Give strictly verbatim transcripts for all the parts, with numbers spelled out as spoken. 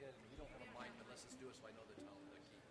it, and we don't have a mind, but let's just do it so I know the tone, the key.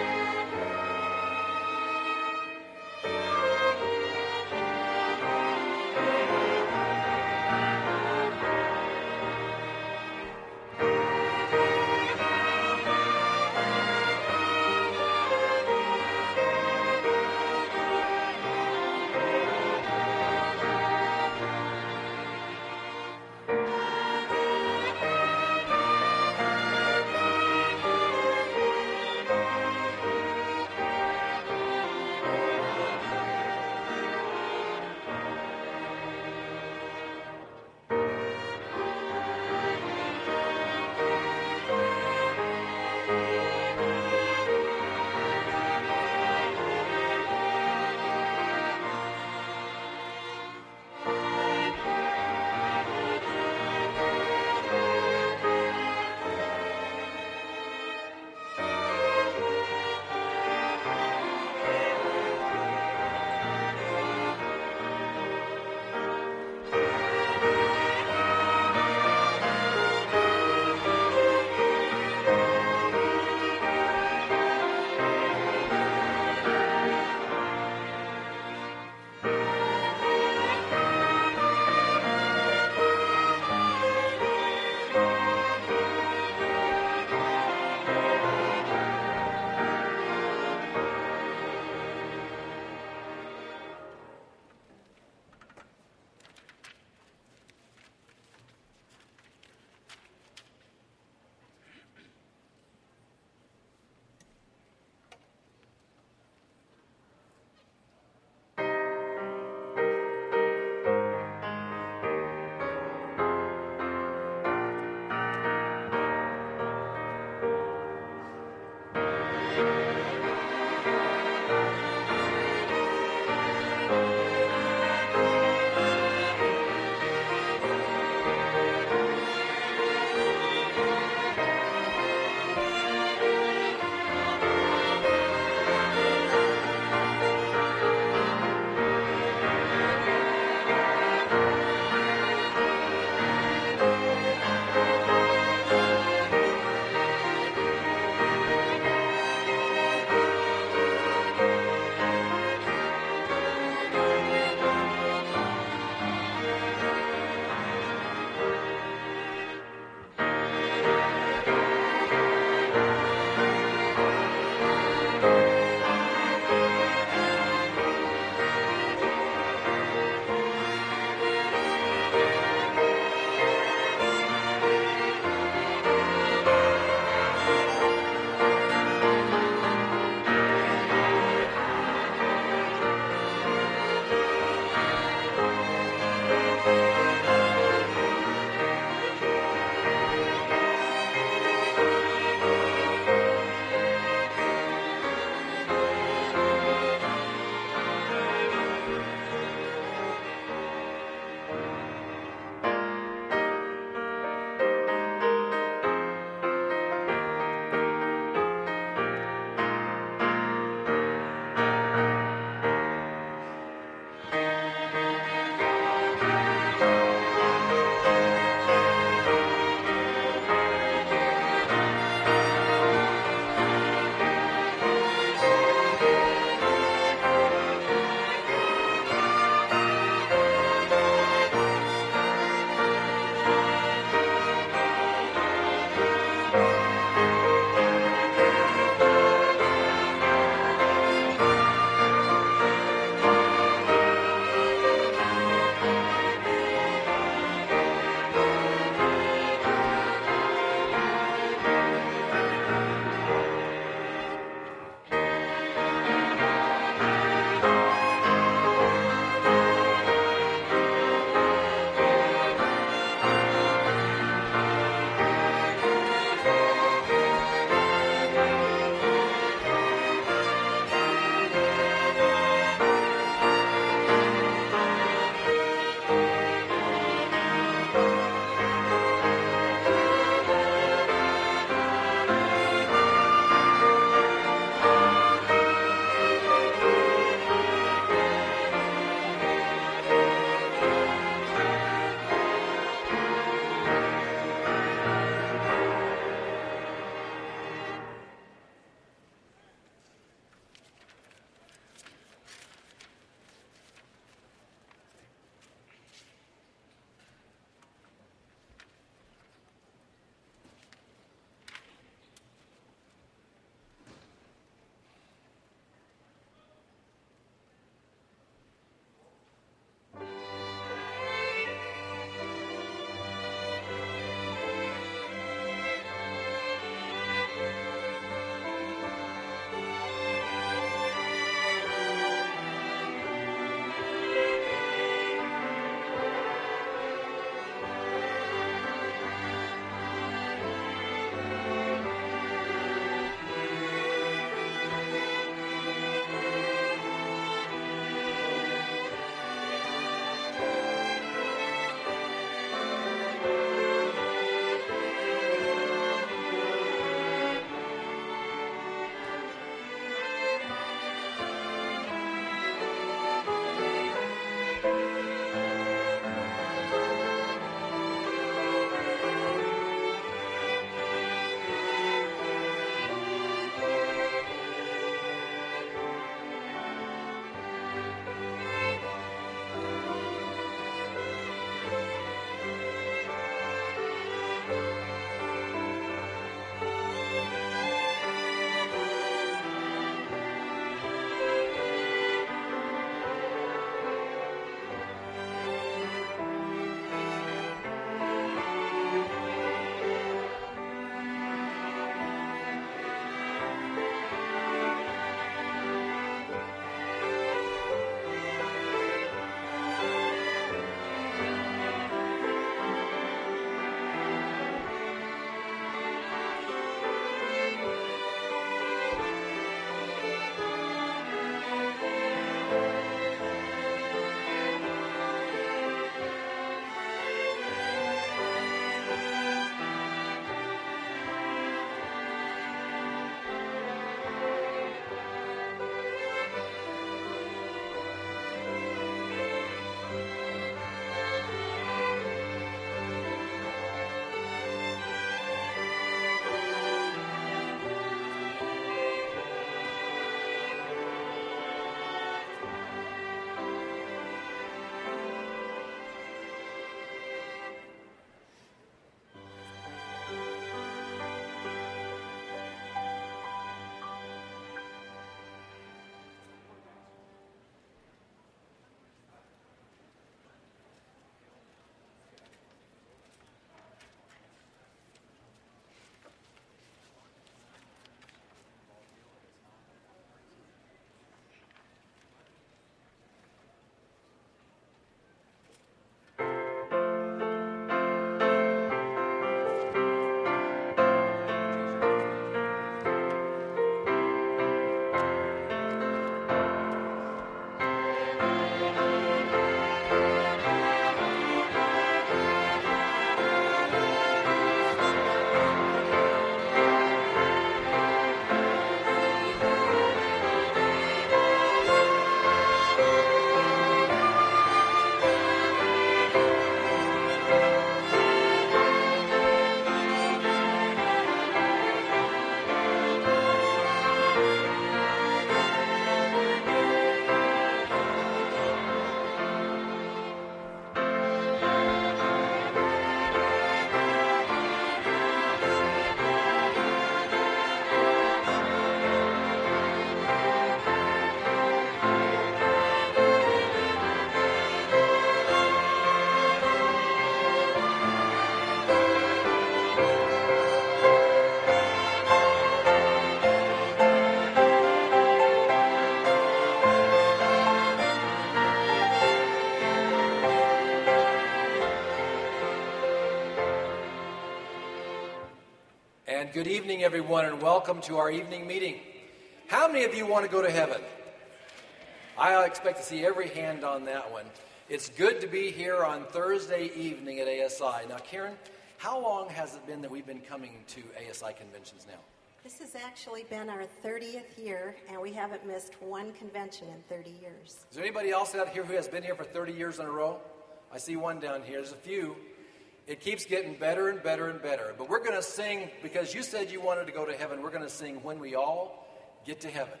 And good evening, everyone, and welcome to our evening meeting. How many of you want to go to heaven? I expect to see every hand on that one. It's good to be here on Thursday evening at A S I. Now, Karen, how long has it been that we've been coming to A S I conventions now? This has actually been our thirtieth year, and we haven't missed one convention in thirty years. Is there anybody else out here who has been here for thirty years in a row? I see one down here. There's a few. It keeps getting better and better and better. But we're going to sing, because you said you wanted to go to heaven, we're going to sing When We All Get to Heaven.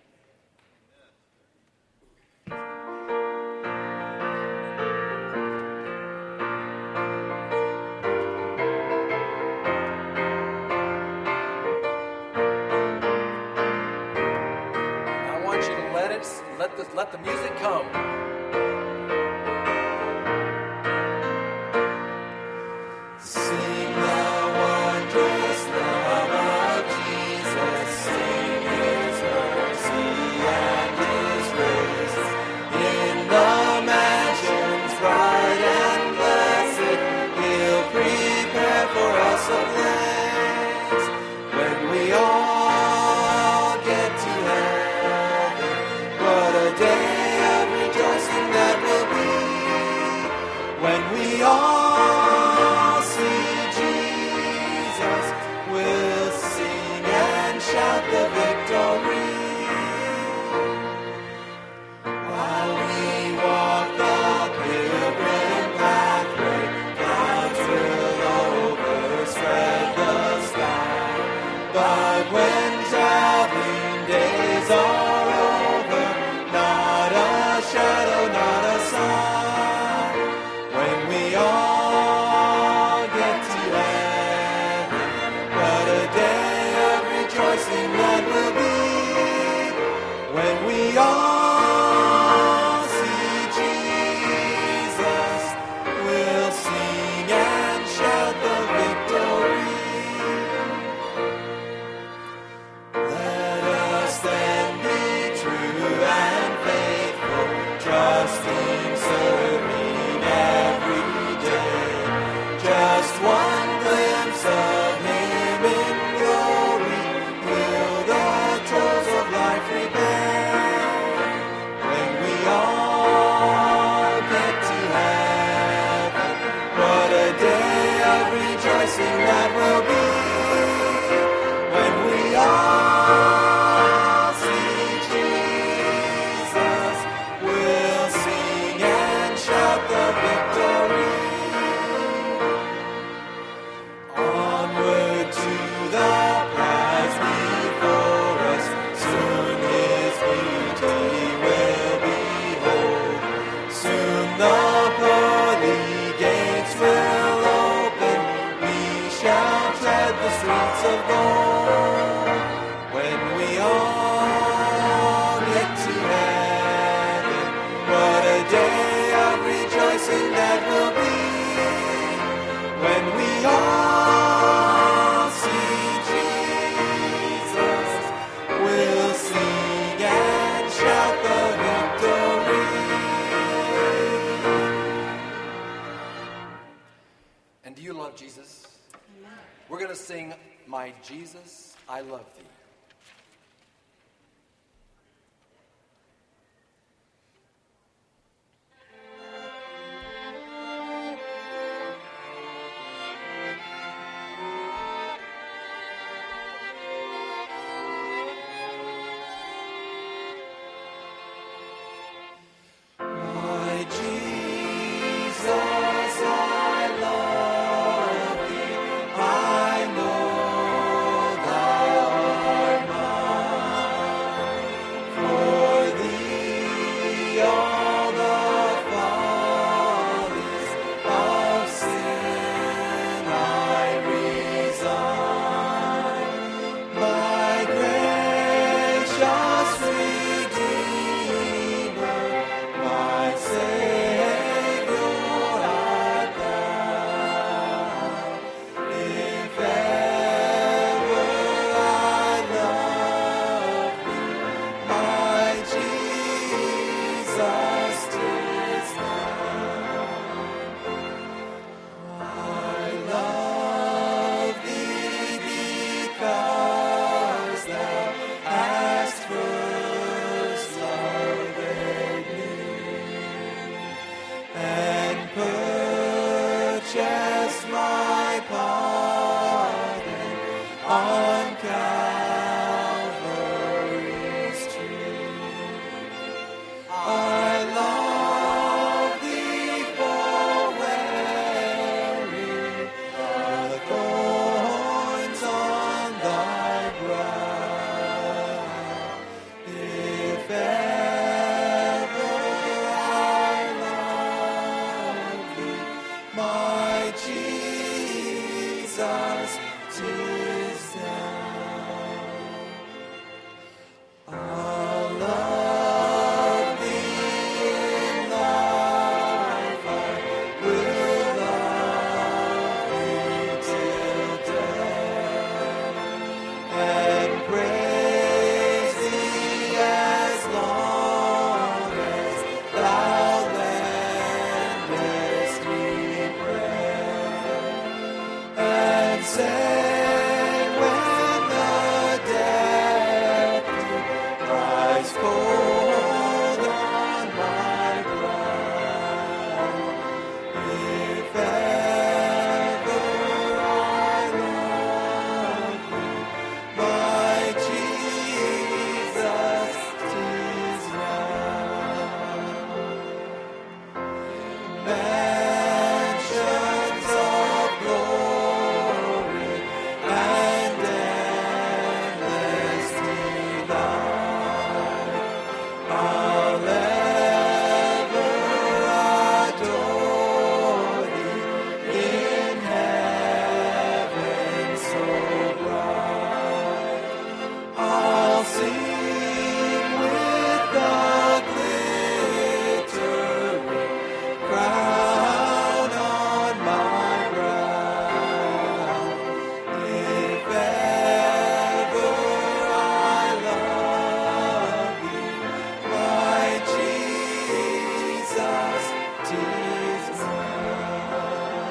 I want you to let it, let the, let the music come. Jesus. Amen. We're going to sing My Jesus, I Love Thee. I know thou pardon on Calvary's tree. I love thee for wearing the thorns on thy brow. If ever I love thee, my Jesus, 'tis now. I'll love thee in life, I will love thee till death, and praise thee as long as thou lendest me breath, and sing when the death rise cold on my brow. If ever I love thee, my Jesus, 'tis now. Mansions of glory and endless delight, I'll ever adore thee in heaven so bright. I'll sing with the glittering crown on my brow. If ever I love thee, my Jesus, 'tis now.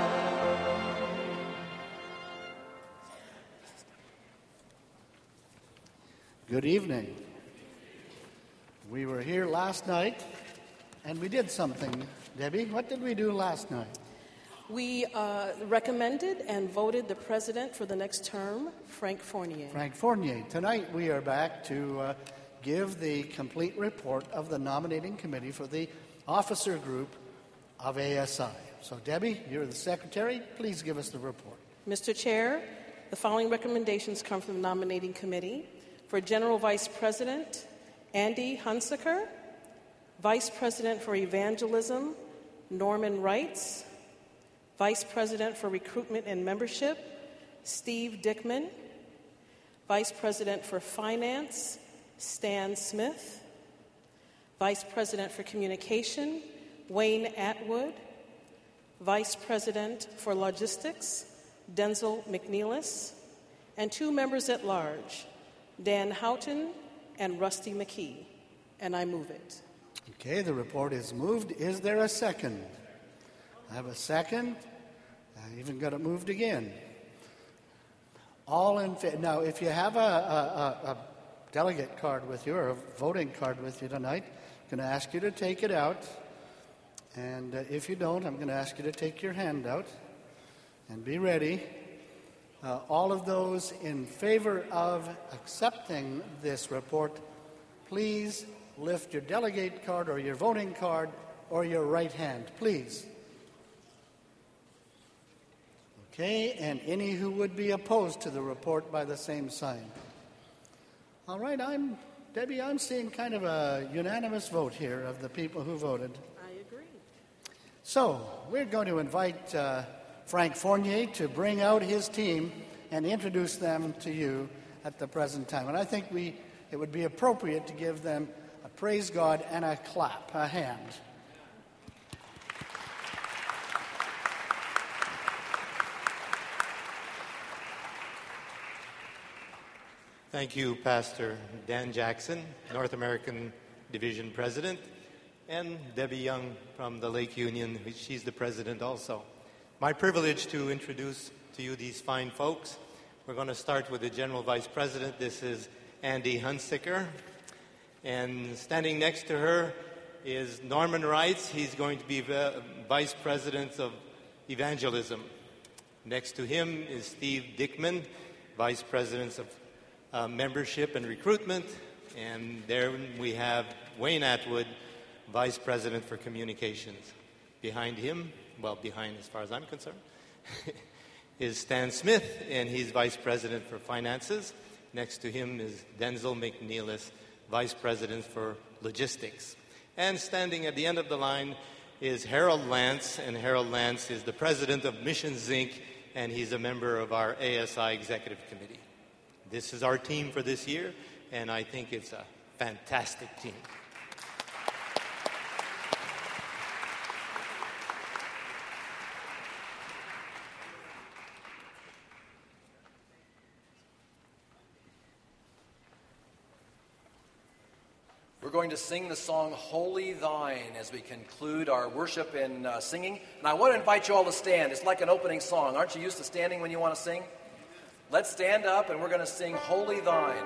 Good evening. We were here last night, and we did something. Debbie, what did we do last night? We uh, recommended and voted the president for the next term, Frank Fournier. Frank Fournier. Tonight we are back to uh, give the complete report of the nominating committee for the officer group of A S I. So, Debbie, you're the secretary. Please give us the report. Mister Chair, the following recommendations come from the nominating committee. For General Vice President, Andy Hunsaker. Vice President for Evangelism, Norman Wrights. Vice President for Recruitment and Membership, Steve Dickman. Vice President for Finance, Stan Smith. Vice President for Communication, Wayne Atwood. Vice President for Logistics, Denzel McNeilis. And two members at large, Dan Houghton and Rusty McKee. And I move it. Okay, the report is moved. Is there a second? I have a second. I even got it moved again. All in favor. Now, if you have a, a, a, a delegate card with you or a voting card with you tonight, I'm going to ask you to take it out. And uh, if you don't, I'm going to ask you to take your hand out and be ready. Uh, all of those in favor of accepting this report, please lift your delegate card or your voting card or your right hand, please. Okay, and any who would be opposed to the report by the same sign. All right, I'm, Debbie, I'm seeing kind of a unanimous vote here of the people who voted. I agree. So, we're going to invite uh, Frank Fournier to bring out his team and introduce them to you at the present time. And I think we it would be appropriate to give them a praise God and a clap, a hand. Thank you, Pastor Dan Jackson, North American Division President, and Debbie Young from the Lake Union. She's the president also. My privilege to introduce to you these fine folks. We're going to start with the General Vice President. This is Andy Hunsaker. And standing next to her is Norman Wrights. He's going to be the Vice President of Evangelism. Next to him is Steve Dickman, Vice President of uh, Membership and Recruitment. And there we have Wayne Atwood, Vice President for Communications. Behind him, well, behind as far as I'm concerned, is Stan Smith, and he's Vice President for Finances. Next to him is Denzel McNeilis, Vice President for Logistics. And standing at the end of the line is Harold Lance, and Harold Lance is the President of Missions, Incorporated, and he's a member of our A S I Executive Committee. This is our team for this year, and I think it's a fantastic team. We're going to sing the song Holy Thine as we conclude our worship and uh, singing. And I want to invite you all to stand. It's like an opening song. Aren't you used to standing when you want to sing? Let's stand up and we're going to sing Holy Thine.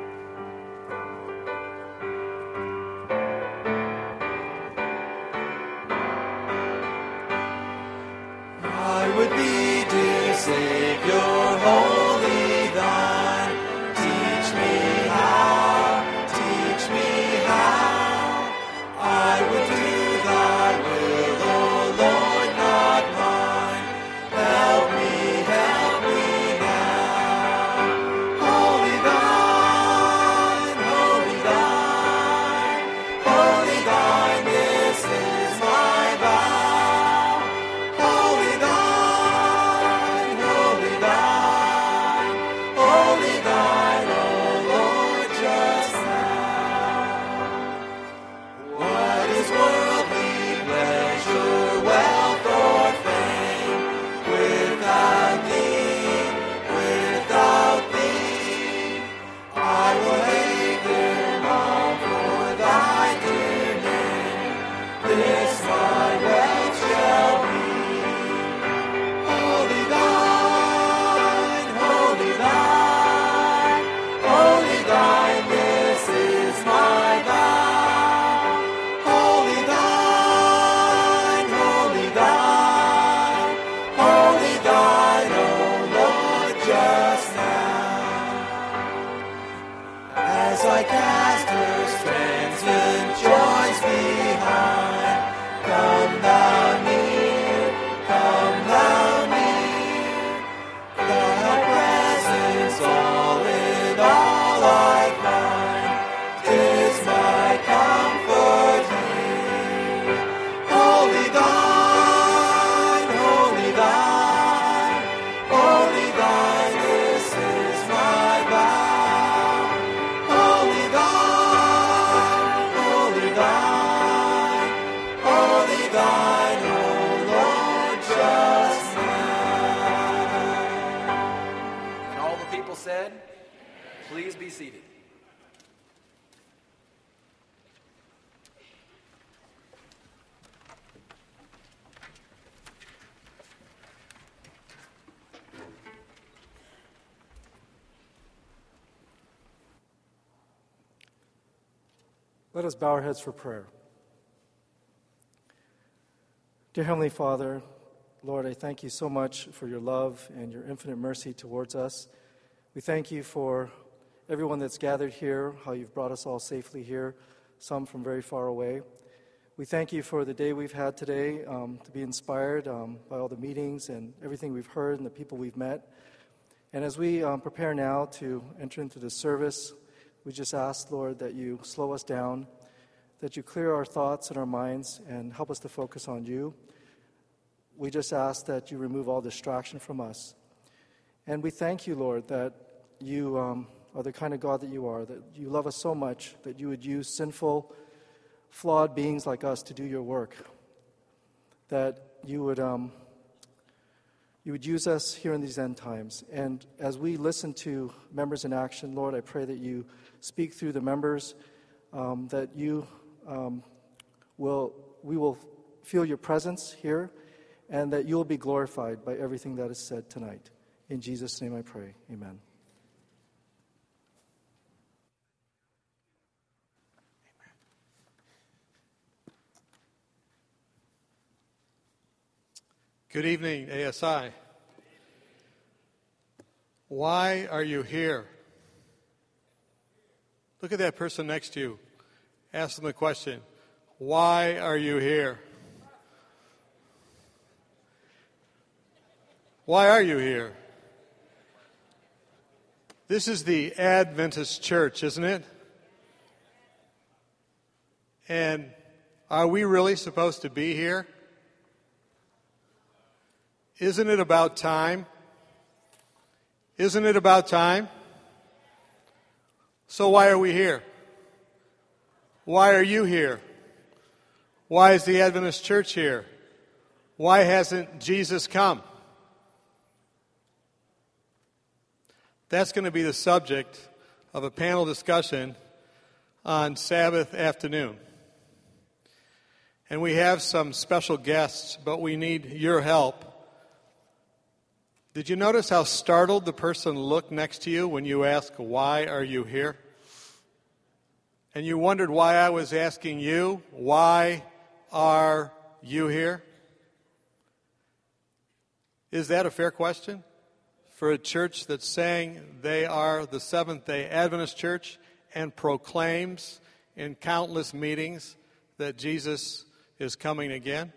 I would be, dear Savior, holy thine. Teach me how, teach me how. I will do thy will, O Lord, not mine. Help me, help me now. Holy thine, holy thine, holy thine, this is my vow. Holy thine, holy thine, holy thine, O Lord, just now. What is worldly pleasure, wealth, or fame? Without thee, without thee, I will hate them all for thy dear name. This my wealth shall be. Holy thine, holy thine, holy thine, this is my vow. Holy thine, holy thine, holy thine, O Lord, just now. As I cast her strands and joys behind, come thou near, come thou near. Thy presence all in all I find, 'tis my comfort here. Holy thine, holy thine, holy thine, this is my vow. Holy thine, holy thine, holy thine, O Lord, just now. And all the people said, please be seated. Let us bow our heads for prayer. Dear Heavenly Father, Lord, I thank you so much for your love and your infinite mercy towards us. We thank you for everyone that's gathered here, how you've brought us all safely here, some from very far away. We thank you for the day we've had today, um, to be inspired um, by all the meetings and everything we've heard and the people we've met. And as we um, prepare now to enter into this service, we just ask, Lord, that you slow us down, that you clear our thoughts and our minds and help us to focus on you. We just ask that you remove all distraction from us. And we thank you, Lord, that you um, are the kind of God that you are, that you love us so much that you would use sinful, flawed beings like us to do your work, that you would um, you would use us here in these end times. And as we listen to Members in Action, Lord, I pray that you speak through the members, um, that you um, will we will feel your presence here, and that you will be glorified by everything that is said tonight. In Jesus' name I pray. Amen. Good evening, A S I. Why are you here? Look at that person next to you. Ask them the question, why are you here? Why are you here? This is the Adventist church, isn't it? And are we really supposed to be here? Isn't it about time? Isn't it about time? So why are we here? Why are you here? Why is the Adventist church here? Why hasn't Jesus come? That's going to be the subject of a panel discussion on Sabbath afternoon. And we have some special guests, but we need your help. Did you notice how startled the person looked next to you when you asked, why are you here? And you wondered why I was asking you, why are you here? Is that a fair question? For a church that's saying they are the Seventh-day Adventist church and proclaims in countless meetings that Jesus is coming again?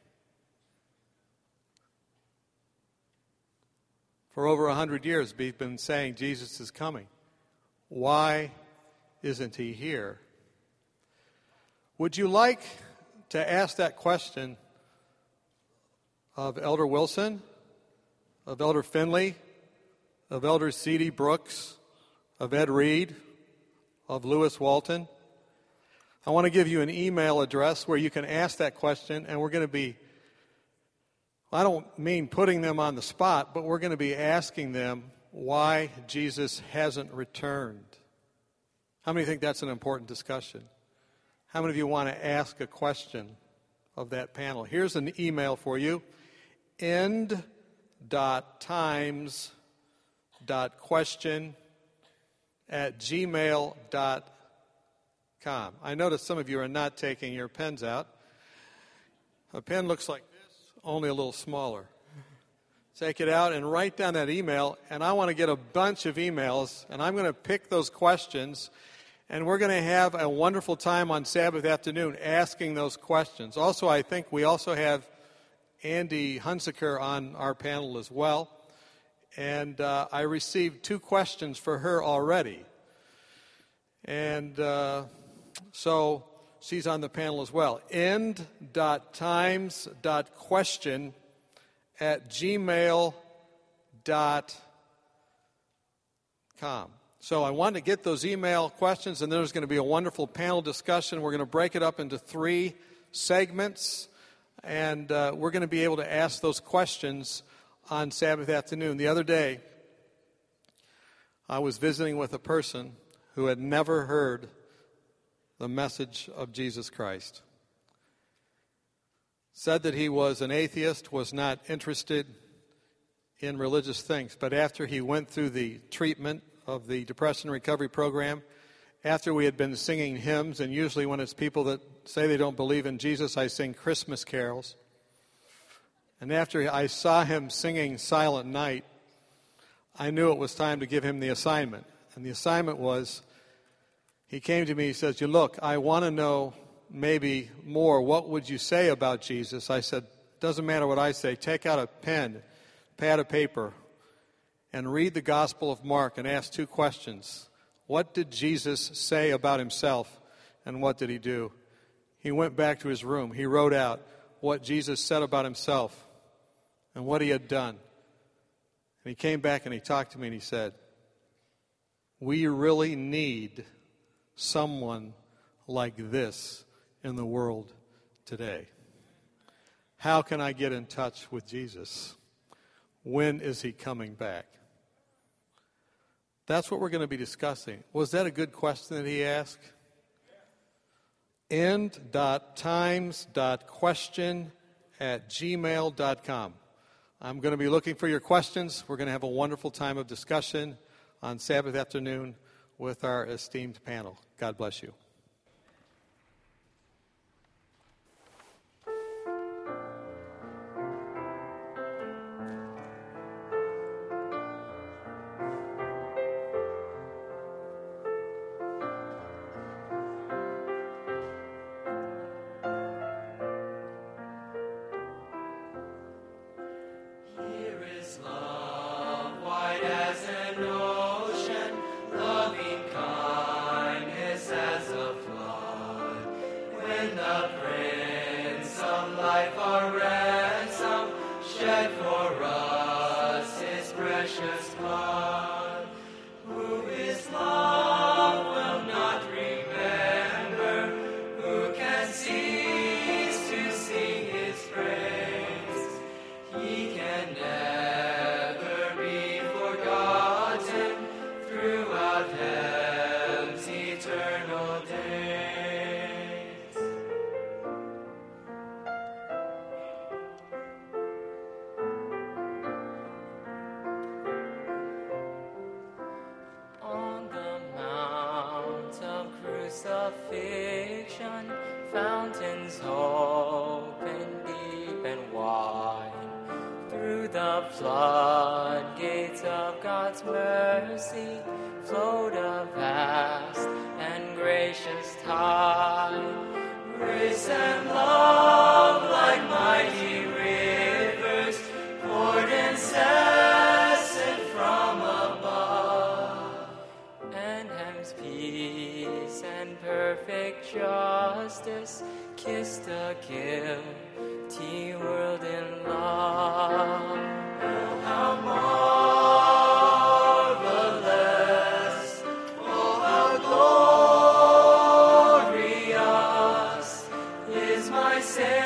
For over a hundred years, we've been saying Jesus is coming. Why isn't he here? Would you like to ask that question of Elder Wilson, of Elder Finley, of Elder C D Brooks, of Ed Reed, of Lewis Walton? I want to give you an email address where you can ask that question, and we're going to be, I don't mean putting them on the spot, but we're going to be asking them why Jesus hasn't returned. How many think that's an important discussion? How many of you want to ask a question of that panel? Here's an email for you. end dot times dot question at gmail dot com. I notice some of you are not taking your pens out. A pen looks like this, only a little smaller. Take it out and write down that email, and I want to get a bunch of emails, and I'm going to pick those questions, and we're going to have a wonderful time on Sabbath afternoon asking those questions. Also, I think we also have Andy Hunsaker on our panel as well. And uh, I received two questions for her already. And uh, so she's on the panel as well. end dot times dot question at gmail dot com. So I wanted to get those email questions, and then there's going to be a wonderful panel discussion. We're going to break it up into three segments, and uh, we're going to be able to ask those questions on Sabbath afternoon. The other day, I was visiting with a person who had never heard the message of Jesus Christ. Said that he was an atheist, was not interested in religious things. But after he went through the treatment of the Depression Recovery Program, after we had been singing hymns, and usually when it's people that say they don't believe in Jesus, I sing Christmas carols. And after I saw him singing Silent Night, I knew it was time to give him the assignment. And the assignment was, he came to me, he says, you look, I want to know maybe more. What would you say about Jesus? I said, doesn't matter what I say. Take out a pen, pad of paper, and read the Gospel of Mark and ask two questions. What did Jesus say about himself, and what did he do? He went back to his room. He wrote out what Jesus said about himself and what he had done. And he came back and he talked to me and he said, we really need someone like this in the world today. How can I get in touch with Jesus? When is he coming back? That's what we're going to be discussing. Was that a good question that he asked? end dot times dot question at gmail dot com. I'm going to be looking for your questions. We're going to have a wonderful time of discussion on Sabbath afternoon with our esteemed panel. God bless you. shed for us his precious blood. Who his love will not remember, who can cease to sing his praise? He can never be forgotten throughout heaven's eternal days. On the mount of crucifixion, fountains open deep and wide. Through the floodgates of God's mercy flowed a vast and gracious tide. Grace and love like mighty rivers poured incessant from above. And heaven's peace and perfect justice kissed a guilty world in love. Oh, how marvelous, oh, how glorious is my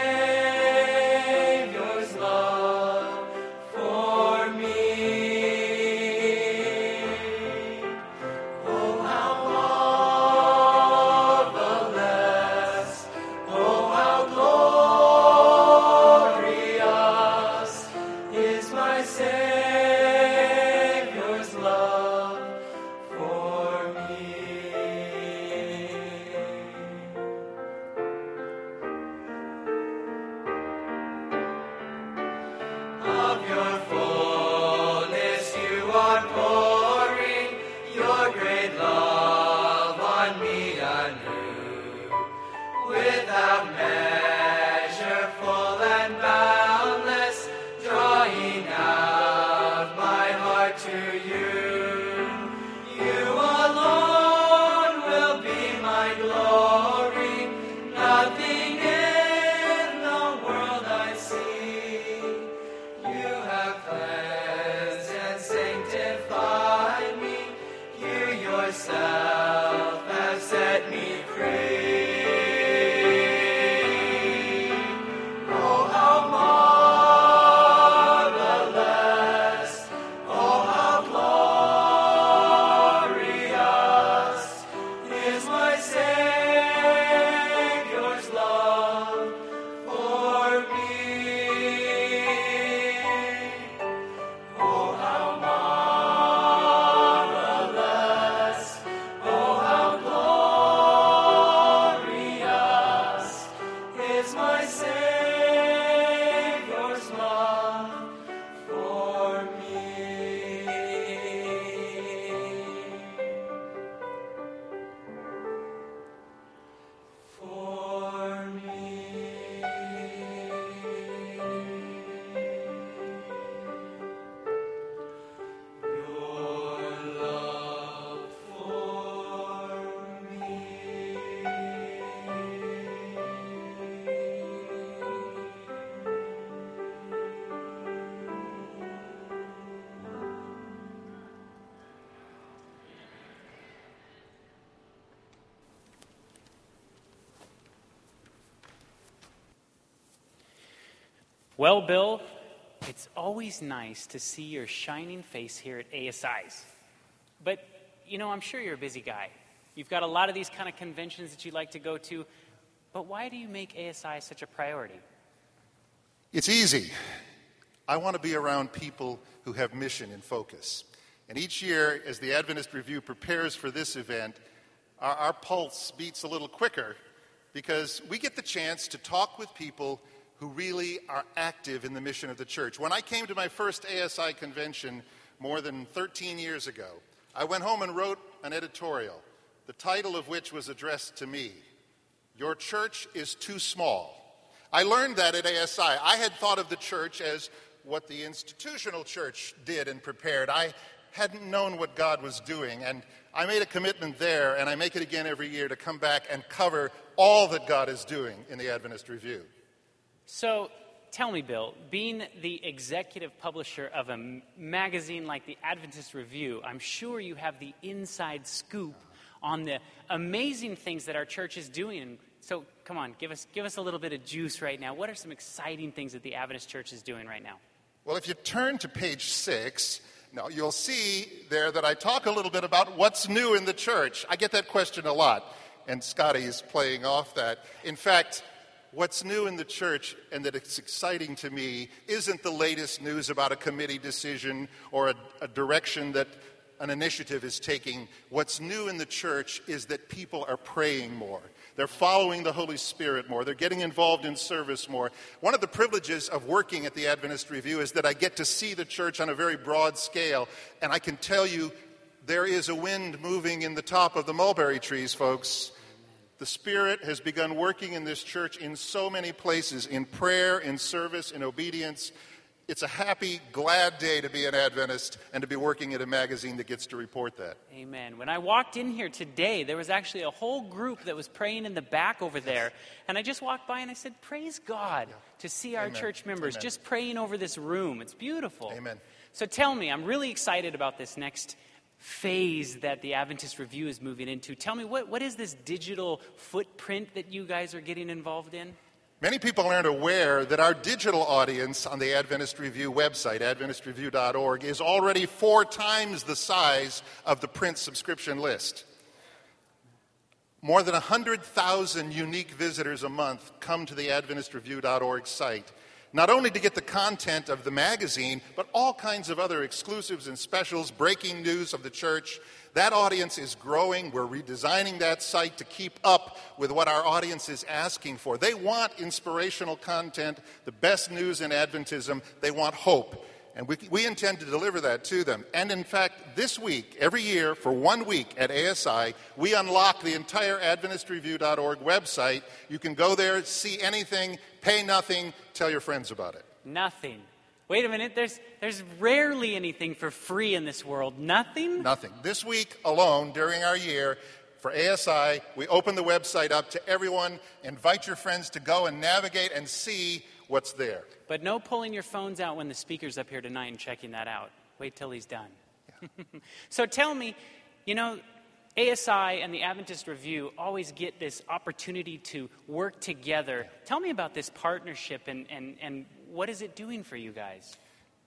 Savior's love for me. Oh, how marvelous, oh, how glorious is my Savior's love for me. Of your fullness you are pouring your great love on me anew. Without measure, full and boundless, drawing out my heart to you. You alone will be my glory. Nothing in the world I see. You have cleansed and sanctified me. You yourself have set me free. Oh, how marvelous, oh, how glorious is my Savior's love for me. Oh, how marvelous, oh, how glorious is my Savior's love for me. For me. Your love for me. Well, Bill, it's always nice to see your shining face here at A S Is. But, you know, I'm sure you're a busy guy. You've got a lot of these kind of conventions that you like to go to. But why do you make A S I such a priority? It's easy. I want to be around people who have mission in focus. And each year, as the Adventist Review prepares for this event, our, our pulse beats a little quicker because we get the chance to talk with people who really are active in the mission of the church. When I came to my first A S I convention more than thirteen years ago, I went home and wrote an editorial, the title of which was addressed to me, "Your Church is Too Small." I learned that at A S I. I had thought of the church as what the institutional church did and prepared. I hadn't known what God was doing, and I made a commitment there, and I make it again every year to come back and cover all that God is doing in the Adventist Review. So tell me, Bill, being the executive publisher of a m- magazine like the Adventist Review, I'm sure you have the inside scoop on the amazing things that our church is doing. So come on, give us give us a little bit of juice right now. What are some exciting things that the Adventist Church is doing right now? Well, if you turn to page six, now you'll see there that I talk a little bit about what's new in the church. I get that question a lot, and Scotty is playing off that. In fact, what's new in the church, and that it's exciting to me, isn't the latest news about a committee decision or a, a direction that an initiative is taking. What's new in the church is that people are praying more. They're following the Holy Spirit more. They're getting involved in service more. One of the privileges of working at the Adventist Review is that I get to see the church on a very broad scale, and I can tell you there is a wind moving in the top of the mulberry trees, folks. The Spirit has begun working in this church in so many places, in prayer, in service, in obedience. It's a happy, glad day to be an Adventist and to be working at a magazine that gets to report that. Amen. When I walked in here today, there was actually a whole group that was praying in the back over there. And I just walked by and I said, praise God to see our Amen. church members Amen. just praying over this room. It's beautiful. Amen. So tell me, I'm really excited about this next phase that the Adventist Review is moving into. Tell me, what, what is this digital footprint that you guys are getting involved in? Many people aren't aware that our digital audience on the Adventist Review website, adventist review dot org, is already four times the size of the print subscription list. More than one hundred thousand unique visitors a month come to the adventist review dot org site, not only to get the content of the magazine, but all kinds of other exclusives and specials, breaking news of the church. That audience is growing. We're redesigning that site to keep up with what our audience is asking for. They want inspirational content, the best news in Adventism. They want hope. And we, we intend to deliver that to them. And in fact, this week, every year, for one week at A S I, we unlock the entire adventist review dot org website. You can go there, see anything, pay nothing, tell your friends about it. Nothing. Wait a minute, there's there's rarely anything for free in this world. Nothing? Nothing. This week alone, during our year, for A S I, we open the website up to everyone. Invite your friends to go and navigate and see what's there. But no pulling your phones out when the speaker's up here tonight and checking that out. Wait till he's done. Yeah. So tell me, you know, A S I and the Adventist Review always get this opportunity to work together. Tell me about this partnership and, and, and what is it doing for you guys?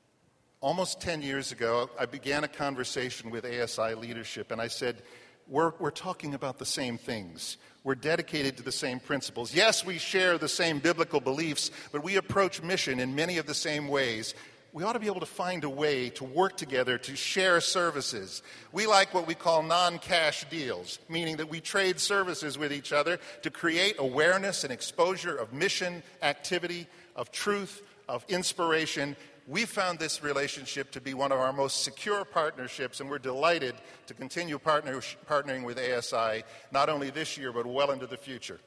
Almost ten years ago, I began a conversation with A S I leadership, and I said, we're, we're talking about the same things. We're dedicated to the same principles. Yes, we share the same biblical beliefs, but we approach mission in many of the same ways. We ought to be able to find a way to work together to share services. We like what we call non-cash deals, meaning that we trade services with each other to create awareness and exposure of mission, activity, of truth, of inspiration. We found this relationship to be one of our most secure partnerships, and we're delighted to continue partner, partnering with A S I, not only this year, but well into the future.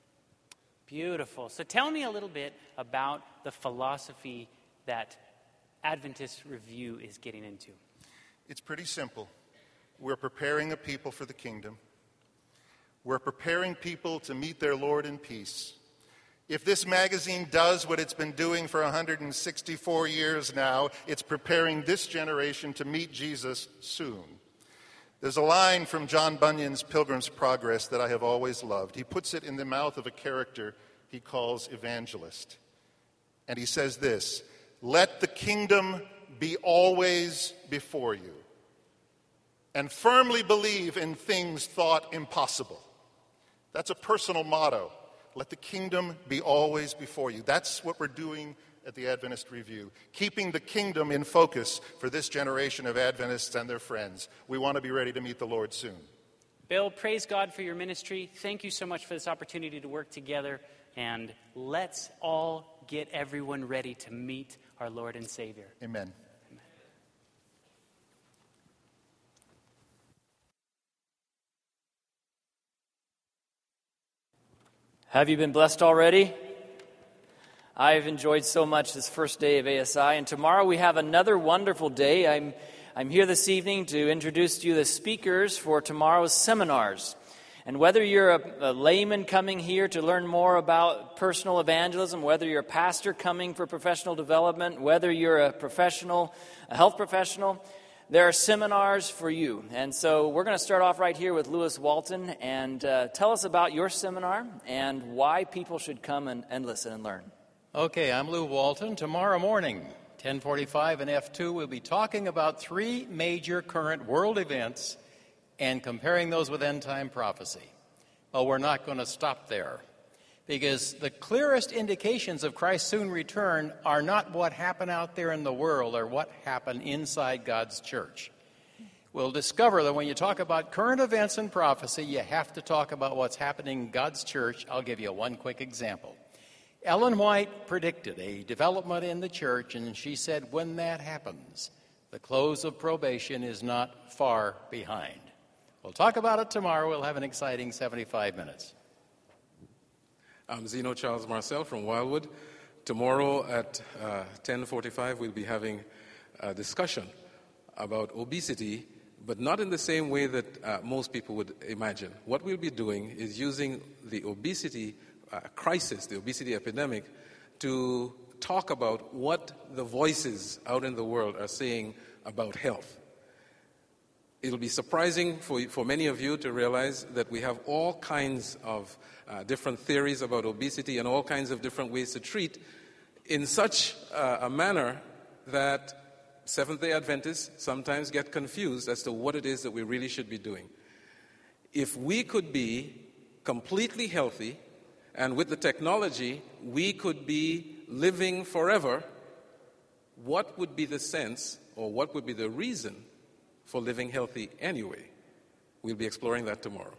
Beautiful. So tell me a little bit about the philosophy that Adventist Review is getting into. It's pretty simple. We're preparing a people for the kingdom. We're preparing people to meet their Lord in peace. If this magazine does what it's been doing for one hundred sixty-four years now, it's preparing this generation to meet Jesus soon. There's a line from John Bunyan's Pilgrim's Progress that I have always loved. He puts it in the mouth of a character he calls evangelist. And he says this, "Let the kingdom be always before you, and firmly believe in things thought impossible." That's a personal motto. Let the kingdom be always before you. That's what we're doing at the Adventist Review, keeping the kingdom in focus for this generation of Adventists and their friends. We want to be ready to meet the Lord soon. Bill, praise God for your ministry. Thank you so much for this opportunity to work together, and let's all get everyone ready to meet our Lord and Savior. Amen. Have you been blessed already? I've enjoyed so much this first day of A S I, and tomorrow we have another wonderful day. I'm I'm here this evening to introduce to you the speakers for tomorrow's seminars. And whether you're a, a layman coming here to learn more about personal evangelism, whether you're a pastor coming for professional development, whether you're a professional, a health professional, there are seminars for you. And so we're going to start off right here with Lewis Walton, and uh, tell us about your seminar and why people should come and, and listen and learn. Okay, I'm Lou Walton. Tomorrow morning, ten forty-five in F two, we'll be talking about three major current world events and comparing those with end-time prophecy. Well, we're not going to stop there, because the clearest indications of Christ's soon return are not what happened out there in the world or what happened inside God's church. We'll discover that when you talk about current events and prophecy, you have to talk about what's happening in God's church. I'll give you one quick example. Ellen White predicted a development in the church, and she said, when that happens, the close of probation is not far behind. We'll talk about it tomorrow. We'll have an exciting seventy-five minutes. I'm Zeno Charles Marcel from Wildwood. Tomorrow at uh, ten forty-five, we'll be having a discussion about obesity, but not in the same way that uh, most people would imagine. What we'll be doing is using the obesity uh, crisis, the obesity epidemic, to talk about what the voices out in the world are saying about health. It'll be surprising for, for many of you to realize that we have all kinds of uh, different theories about obesity and all kinds of different ways to treat in such uh, a manner that Seventh-day Adventists sometimes get confused as to what it is that we really should be doing. If we could be completely healthy and with the technology we could be living forever, what would be the sense or what would be the reason for living healthy anyway? We'll be exploring that tomorrow.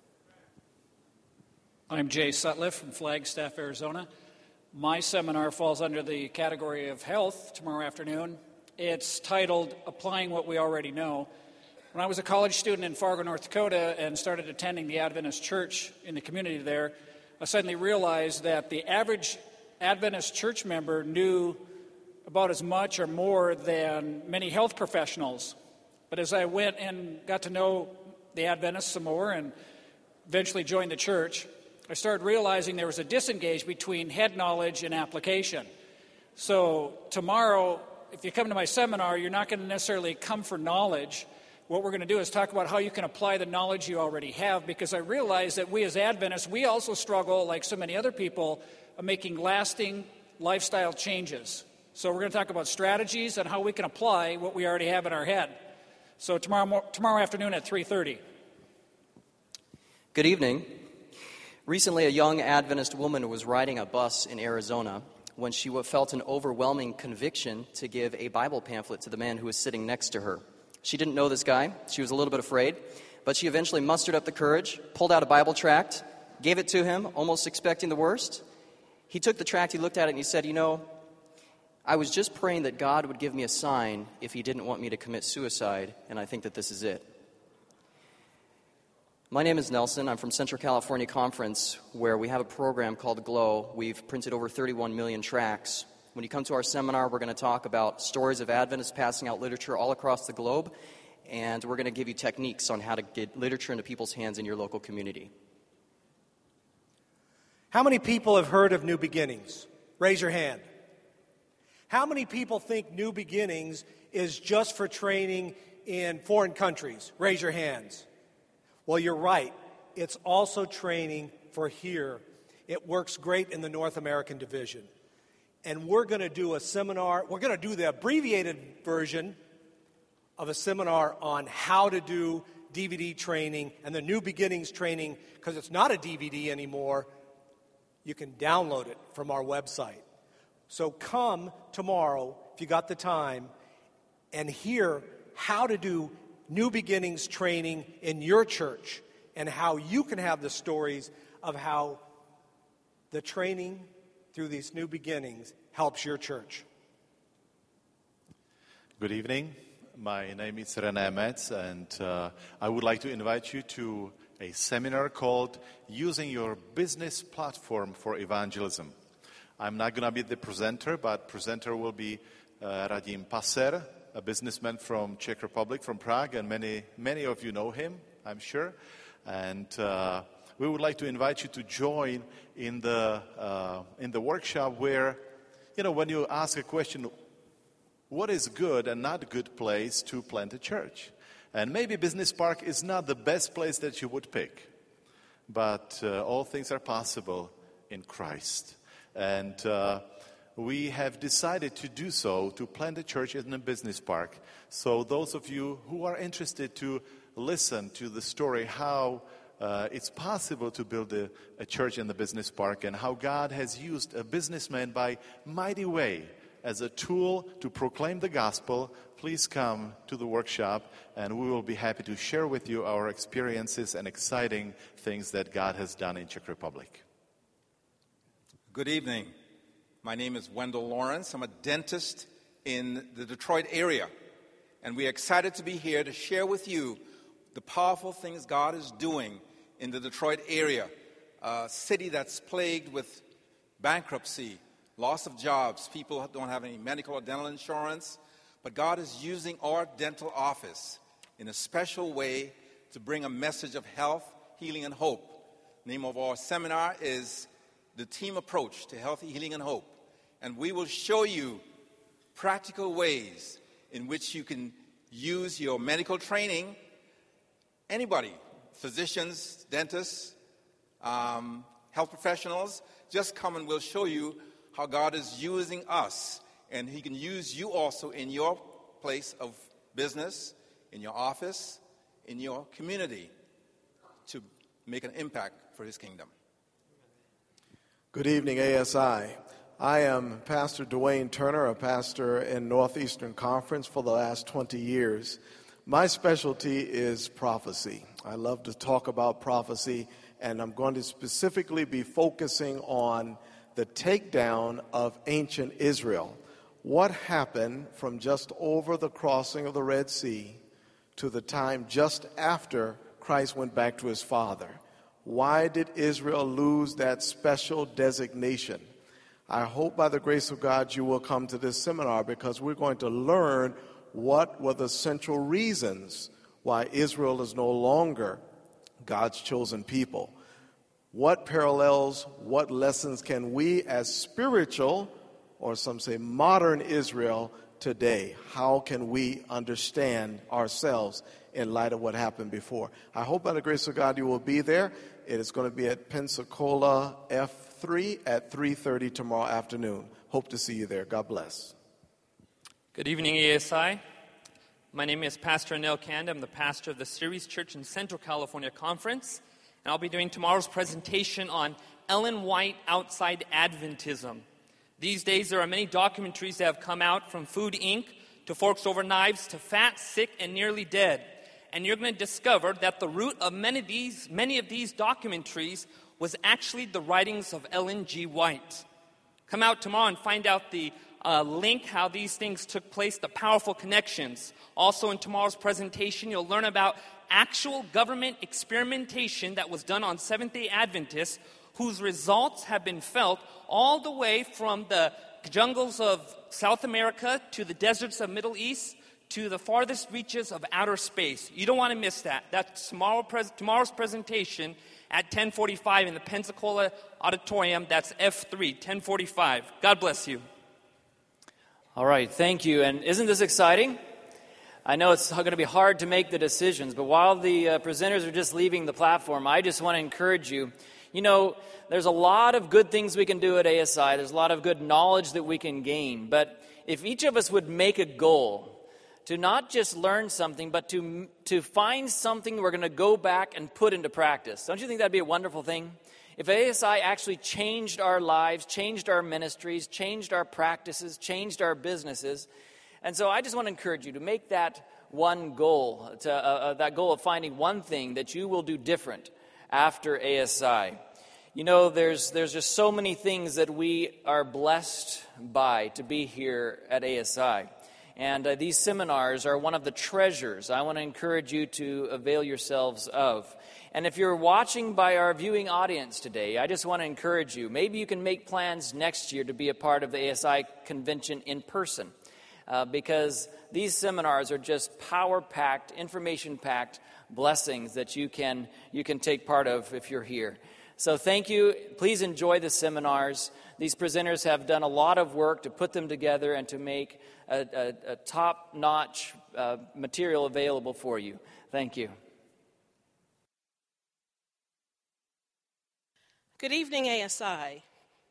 I'm Jay Sutliff from Flagstaff, Arizona. My seminar falls under the category of health tomorrow afternoon. It's titled Applying What We Already Know. When I was a college student in Fargo, North Dakota, and started attending the Adventist church in the community there, I suddenly realized that the average Adventist church member knew about as much or more than many health professionals. But as I went and got to know the Adventists some more and eventually joined the church, I started realizing there was a disengage between head knowledge and application. So tomorrow, if you come to my seminar, you're not going to necessarily come for knowledge. What we're going to do is talk about how you can apply the knowledge you already have, because I realize that we as Adventists, we also struggle, like so many other people, of making lasting lifestyle changes. So we're going to talk about strategies and how we can apply what we already have in our head. So tomorrow, tomorrow afternoon at three thirty. Good evening. Recently, a young Adventist woman was riding a bus in Arizona when she felt an overwhelming conviction to give a Bible pamphlet to the man who was sitting next to her. She didn't know this guy. She was a little bit afraid, but she eventually mustered up the courage, pulled out a Bible tract, gave it to him, almost expecting the worst. He took the tract, he looked at it, and he said, you know, I was just praying that God would give me a sign if he didn't want me to commit suicide, and I think that this is it. My name is Nelson. I'm from Central California Conference, where we have a program called GLOW. We've printed over thirty-one million tracts. When you come to our seminar, we're going to talk about stories of Adventists passing out literature all across the globe, and we're going to give you techniques on how to get literature into people's hands in your local community. How many people have heard of New Beginnings? Raise your hand. How many people think New Beginnings is just for training in foreign countries? Raise your hands. Well, you're right. It's also training for here. It works great in the North American division. And we're going to do a seminar. We're going to do the abbreviated version of a seminar on how to do D V D training and the New Beginnings training, because it's not a D V D anymore. You can download it from our website. So come tomorrow, if you got the time, and hear how to do New Beginnings training in your church and how you can have the stories of how the training through these New Beginnings helps your church. Good evening. My name is René Metz, and uh, I would like to invite you to a seminar called Using Your Business Platform for Evangelism. I'm not going to be the presenter, but presenter will be uh, Radim Passer, a businessman from Czech Republic, from Prague, and many, many of you know him, I'm sure. And uh, we would like to invite you to join in the, uh, in the workshop where, you know, when you ask a question, what is good and not a good place to plant a church? And maybe Business Park is not the best place that you would pick, but uh, all things are possible in Christ. And uh, we have decided to do so, to plant a church in a business park. So those of you who are interested to listen to the story, how uh, it's possible to build a, a church in the business park and how God has used a businessman by mighty way as a tool to proclaim the gospel, please come to the workshop and we will be happy to share with you our experiences and exciting things that God has done in Czech Republic. Good evening. My name is Wendell Lawrence. I'm a dentist in the Detroit area. And we're excited to be here to share with you the powerful things God is doing in the Detroit area, a city that's plagued with bankruptcy, loss of jobs. People don't have any medical or dental insurance. But God is using our dental office in a special way to bring a message of health, healing, and hope. The name of our seminar is The Team Approach to Healthy Healing and Hope. And we will show you practical ways in which you can use your medical training. Anybody, physicians, dentists, um, health professionals, just come and we'll show you how God is using us. And He can use you also in your place of business, in your office, in your community to make an impact for His kingdom. Good evening, A S I. I am Pastor Dwayne Turner, a pastor in Northeastern Conference for the last twenty years. My specialty is prophecy. I love to talk about prophecy, and I'm going to specifically be focusing on the takedown of ancient Israel. What happened from just over the crossing of the Red Sea to the time just after Christ went back to his Father? Why did Israel lose that special designation? I hope by the grace of God you will come to this seminar because we're going to learn what were the central reasons why Israel is no longer God's chosen people. What parallels, what lessons can we as spiritual, or some say modern Israel today, how can we understand ourselves in light of what happened before? I hope by the grace of God you will be there. It is going to be at Pensacola F three at three thirty tomorrow afternoon. Hope to see you there. God bless. Good evening, A S I. My name is Pastor Anil Kanda. I'm the pastor of the Ceres Church in Central California Conference. And I'll be doing tomorrow's presentation on Ellen White Outside Adventism. These days, there are many documentaries that have come out, from Food Incorporated to Forks Over Knives to Fat, Sick, and Nearly Dead. And you're going to discover that the root of many of these, many of these documentaries was actually the writings of Ellen G. White. Come out tomorrow and find out the uh, link, how these things took place, the powerful connections. Also in tomorrow's presentation, you'll learn about actual government experimentation that was done on Seventh-day Adventists, whose results have been felt all the way from the jungles of South America to the deserts of Middle East to the farthest reaches of outer space. You don't want to miss that. That's tomorrow pres- tomorrow's presentation at ten forty-five in the Pensacola Auditorium. That's F three, ten forty-five. God bless you. All right, thank you. And isn't this exciting? I know it's going to be hard to make the decisions, but while the uh, presenters are just leaving the platform, I just want to encourage you. You know, there's a lot of good things we can do at A S I. There's a lot of good knowledge that we can gain. But if each of us would make a goal to not just learn something, but to, to find something we're going to go back and put into practice, don't you think that'd be a wonderful thing? If A S I actually changed our lives, changed our ministries, changed our practices, changed our businesses. And so I just want to encourage you to make that one goal, to, uh, uh, that goal of finding one thing that you will do different after A S I. You know, there's there's just so many things that we are blessed by to be here at A S I. And uh, these seminars are one of the treasures I want to encourage you to avail yourselves of. And if you're watching by our viewing audience today, I just want to encourage you. Maybe you can make plans next year to be a part of the A S I convention in person. uh, because these seminars are just power-packed, information-packed blessings that you can you can take part of if you're here. So thank you. Please enjoy the seminars. These presenters have done a lot of work to put them together and to make a, a, a top-notch uh, material available for you. Thank you. Good evening, A S I.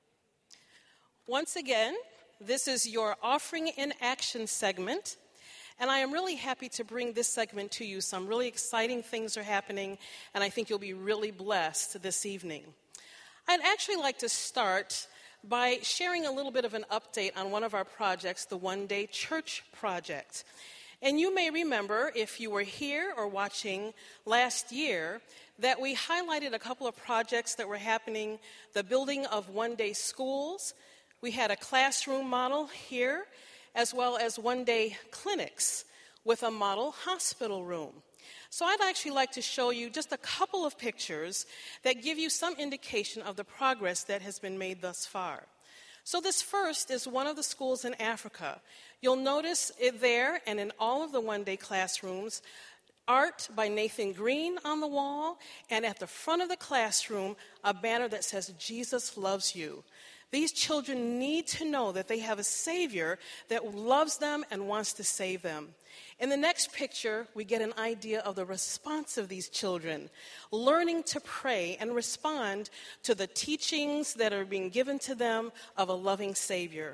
Once again, this is your Offering in Action segment, and I am really happy to bring this segment to you. Some really exciting things are happening, and I think you'll be really blessed this evening. I'd actually like to start by sharing a little bit of an update on one of our projects, the One Day Church Project. And you may remember, if you were here or watching last year, that we highlighted a couple of projects that were happening, the building of one-day schools. We had a classroom model here, as well as one-day clinics with a model hospital room. So I'd actually like to show you just a couple of pictures that give you some indication of the progress that has been made thus far. So this first is one of the schools in Africa. You'll notice it there and in all of the one-day classrooms, art by Nathan Green on the wall, and at the front of the classroom, a banner that says, "Jesus loves you." These children need to know that they have a Savior that loves them and wants to save them. In the next picture, we get an idea of the response of these children, learning to pray and respond to the teachings that are being given to them of a loving Savior.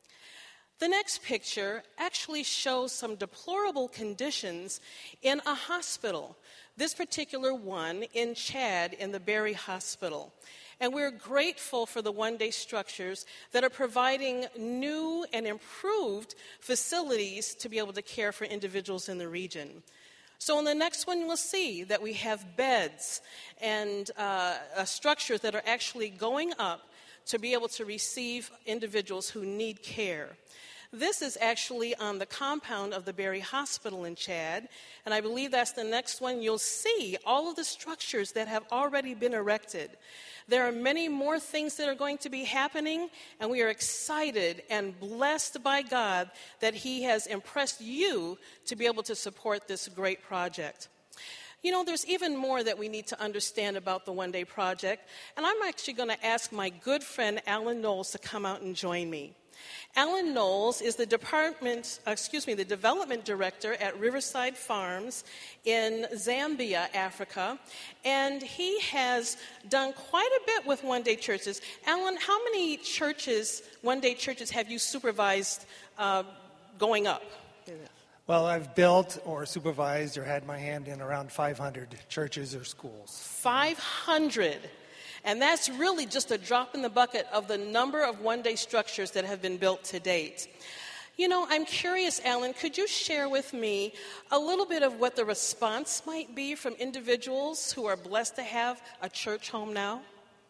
The next picture actually shows some deplorable conditions in a hospital, this particular one in Chad in the Berry Hospital. And we're grateful for the one-day structures that are providing new and improved facilities to be able to care for individuals in the region. So in the next one, we'll see that we have beds and uh, uh, structures that are actually going up to be able to receive individuals who need care. This is actually on the compound of the Berry Hospital in Chad, and I believe that's the next one. You'll see all of the structures that have already been erected. There are many more things that are going to be happening, and we are excited and blessed by God that He has impressed you to be able to support this great project. You know, there's even more that we need to understand about the One Day Project, and I'm actually going to ask my good friend Alan Knowles to come out and join me. Alan Knowles is the department, excuse me, the development director at Riverside Farms in Zambia, Africa, and he has done quite a bit with one-day churches. Alan, how many churches, one-day churches, have you supervised uh, going up? Well, I've built or supervised or had my hand in around five hundred churches or schools. five hundred. And that's really just a drop in the bucket of the number of one-day structures that have been built to date. You know, I'm curious, Alan, could you share with me a little bit of what the response might be from individuals who are blessed to have a church home now?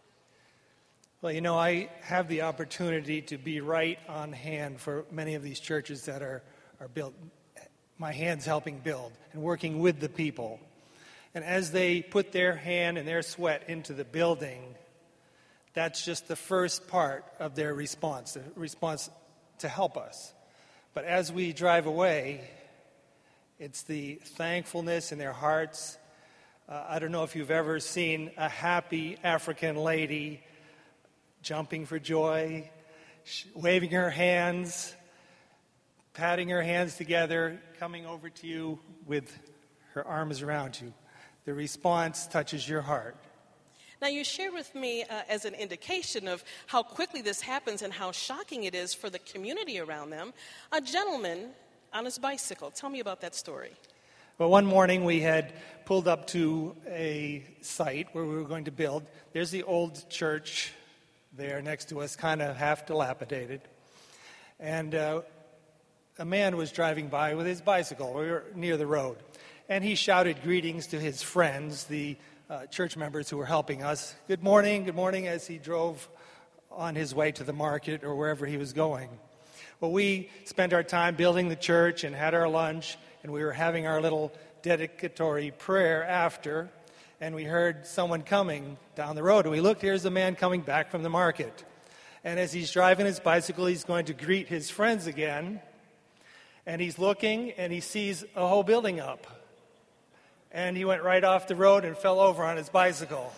Well, you know, I have the opportunity to be right on hand for many of these churches that are, are built. My hand's helping build and working with the people. And as they put their hand and their sweat into the building, that's just the first part of their response, the response to help us. But as we drive away, it's the thankfulness in their hearts. Uh, I don't know if you've ever seen a happy African lady jumping for joy, sh- waving her hands, patting her hands together, coming over to you with her arms around you. The response touches your heart. Now, you shared with me uh, as an indication of how quickly this happens and how shocking it is for the community around them, a gentleman on his bicycle. Tell me about that story. Well, one morning we had pulled up to a site where we were going to build. There's the old church there next to us, kind of half dilapidated. And uh, a man was driving by with his bicycle. We were near the road. And he shouted greetings to his friends, the uh, church members who were helping us. Good morning, good morning, as he drove on his way to the market or wherever he was going. Well, we spent our time building the church and had our lunch, and we were having our little dedicatory prayer after, and we heard someone coming down the road. And we looked, here's a man coming back from the market. And as he's driving his bicycle, he's going to greet his friends again. And he's looking, and he sees a whole building up. And he went right off the road and fell over on his bicycle.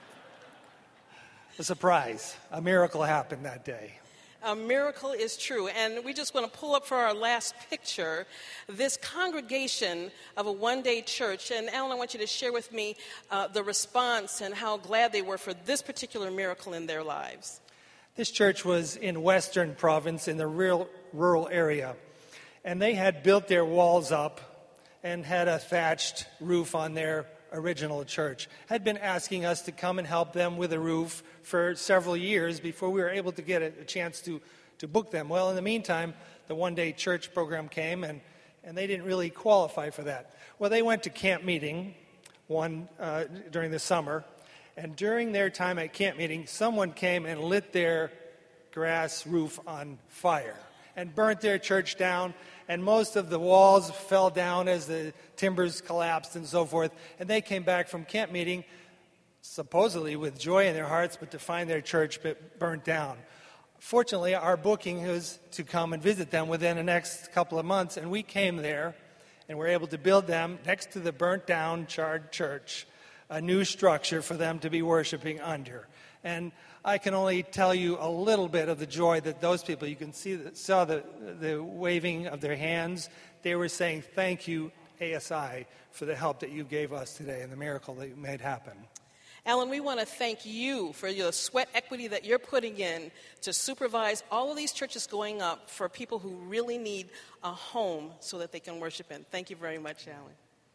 A surprise. A miracle happened that day. A miracle is true. And we just want to pull up for our last picture this congregation of a one-day church. And Alan, I want you to share with me uh, the response and how glad they were for this particular miracle in their lives. This church was in Western Province in the real rural area. And they had built their walls up and had a thatched roof on their original church. Had been asking us to come and help them with a roof for several years before we were able to get a, a chance to, to book them. Well, in the meantime, the one-day church program came, and, and they didn't really qualify for that. Well, they went to camp meeting one uh, during the summer, and during their time at camp meeting, someone came and lit their grass roof on fire and burnt their church down, and most of the walls fell down as the timbers collapsed and so forth. And they came back from camp meeting supposedly with joy in their hearts, but to find their church burnt down. Fortunately, our booking was to come and visit them within the next couple of months, and we came there and were able to build them next to the burnt down, charred church, a new structure for them to be worshiping under. And I can only tell you a little bit of the joy that those people, you can see the, saw the, the waving of their hands. They were saying, thank you, A S I, for the help that you gave us today and the miracle that you made happen. Alan, we want to thank you for your sweat equity that you're putting in to supervise all of these churches going up for people who really need a home so that they can worship in. Thank you very much, Alan.